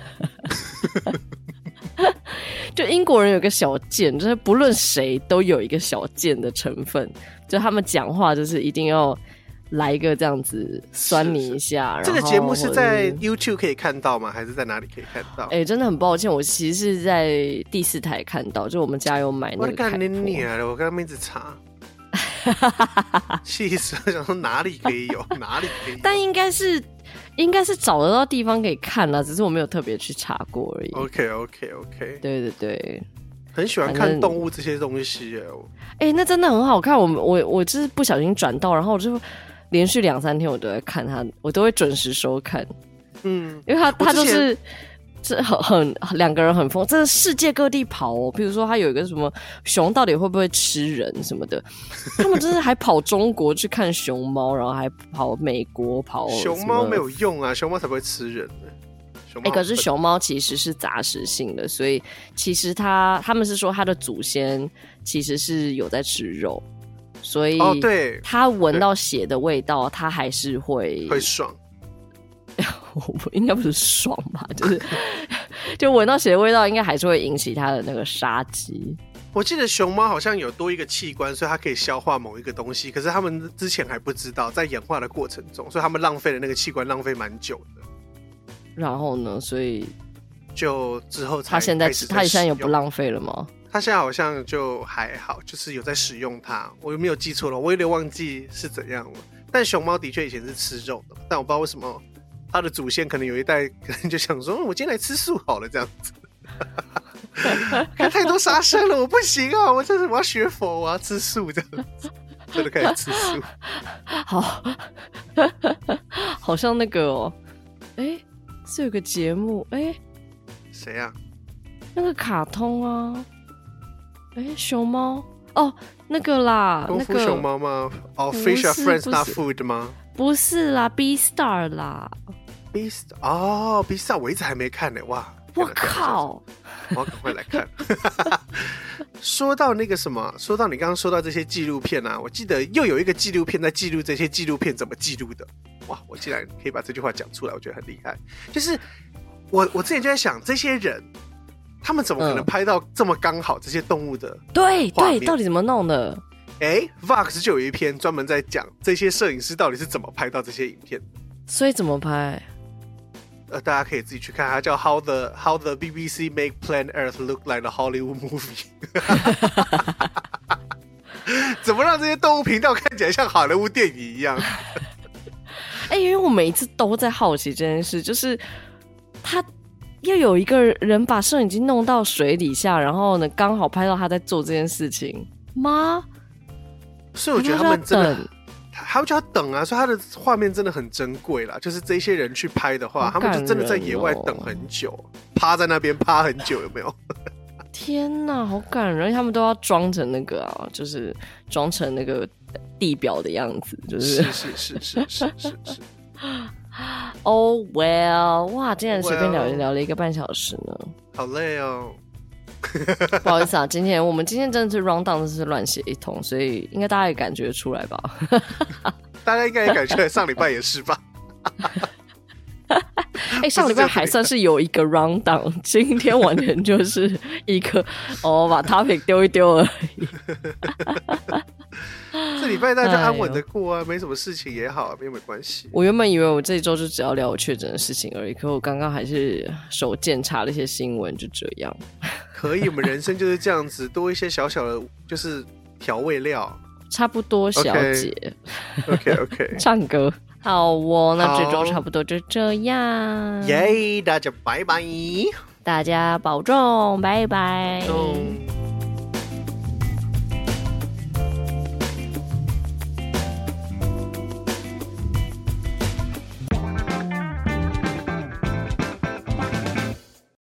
就英国人有个小贱，就是不论谁都有一个小贱的成分，就他们讲话就是一定要来一个这样子酸你一下。 是是这个节目是在 YouTube 可以看到吗？还是在哪里可以看到？ 哎、欸，真的很抱歉，我其实是在第四台看到，就我们家有买那个开播。 我干你娘了！我刚刚一直查，气死！我想说哪里可以有，哪里可以有？ 但应该是。应该是找得到地方可以看啦，只是我没有特别去查过而已。 OK OK OK， 对对对， 很喜欢看动物这些东西耶。 哎、欸，那真的很好看。我我我就是不小心转到，然后我就连续两三天我都在看它，我都会准时收看。嗯，因为它它就是这很很两个人很疯，真的世界各地跑哦。比如说他有一个什么熊到底会不会吃人什么的，他们真的还跑中国去看熊猫，然后还跑美国跑。 熊猫没有用啊，熊猫才不会吃人呢。哎、 欸，可是熊猫其实是杂食性的，所以其实它他们是说它的祖先其实是有在吃肉，所以哦对， 它闻到血的味道，它还是会会爽。 应该不是爽吧，就是就闻到血的味道，应该还是会引起他的那个杀机。 我记得熊猫好像有多一个器官，所以它可以消化某一个东西，可是他们之前还不知道，在演化的过程中，所以他们浪费了那个器官，浪费蛮久的。 然后呢？所以就之后才他现在开始在他现在有使用不浪费了吗？ 他现在好像就还好，就是有在使用它。我有没有记错了？我有点忘记是怎样了。但熊猫的确以前是吃肉的，但我不知道为什么它的祖先可能有一代可能就想说，我今天来吃素好了这样子。看太多杀生了，我不行啊！我这是我要学佛，我要吃素这样子，真的开始吃素。 好，好像那个哦，哎、欸，是有个节目，哎、欸， 谁啊？ 那个卡通啊，哎、欸，熊猫哦，那个啦， 功夫熊猫吗？哦、oh, ，Fish are friends not food 吗？ 不是啦 ，Beastar 啦 ，Beastar 哦 ，Beastar 我一直还没看呢，哇！ 我靠！ 我要赶快来看。说到那个什么，说到你刚刚说到这些纪录片啊，我记得又有一个纪录片在记录这些纪录片怎么记录的。哇，我竟然可以把这句话讲出来，我觉得很厉害。就是我我之前就在想，这些人他们怎么可能拍到这么刚好这些动物的、嗯？ 对对，到底怎么弄的？ 哎 ，Vox 就有一篇专门在讲这些摄影师到底是怎么拍到这些影片的。 所以怎么拍？ 呃，大家可以自己去看，它叫 How the How the B B C make Planet Earth look like a Hollywood movie 。怎么让这些动物频道看起来像好莱坞电影一样？ 哎、欸，因为我每一次都在好奇这件事，就是他要有一个人把摄影机弄到水底下，然后呢刚好拍到他在做这件事情吗？ 所以我觉得他们真的。他们就要等啊，所以他的画面真的很珍贵啦。就是这些人去拍的话， 哦、 他们就真的在野外等很久，趴在那边趴很久，有没有？ 天哪，好感人！而且他们都要装成那个啊，就是装成那个地表的样子，就是是是是是是是是。 Oh well， 哇，竟然随便聊一聊了一个半小时呢， well, 好累哦。 不好意思啊，今天我们今天真的是 round down 是乱写一通，所以应该大家也感觉出来吧？ 大家应该也感觉出来，上礼拜也是吧？ 哎、欸，上礼拜还算是有一个 round down， 今天完全就是一个哦，把 topic 丢一丢而已。 这礼拜大家安稳的过啊，没什么事情也好，没有没关系。 我原本以为我这一周就只要聊我确诊的事情而已，可我刚刚还是手贱查了一些新闻，就这样。 可以，我们人生就是这样子，多一些小小的，就是调味料。 差不多，小姐。 OK OK, okay. 唱歌。好哦，那这周差不多就这样。 耶， yeah, 大家拜拜。 大家保重，拜拜。 重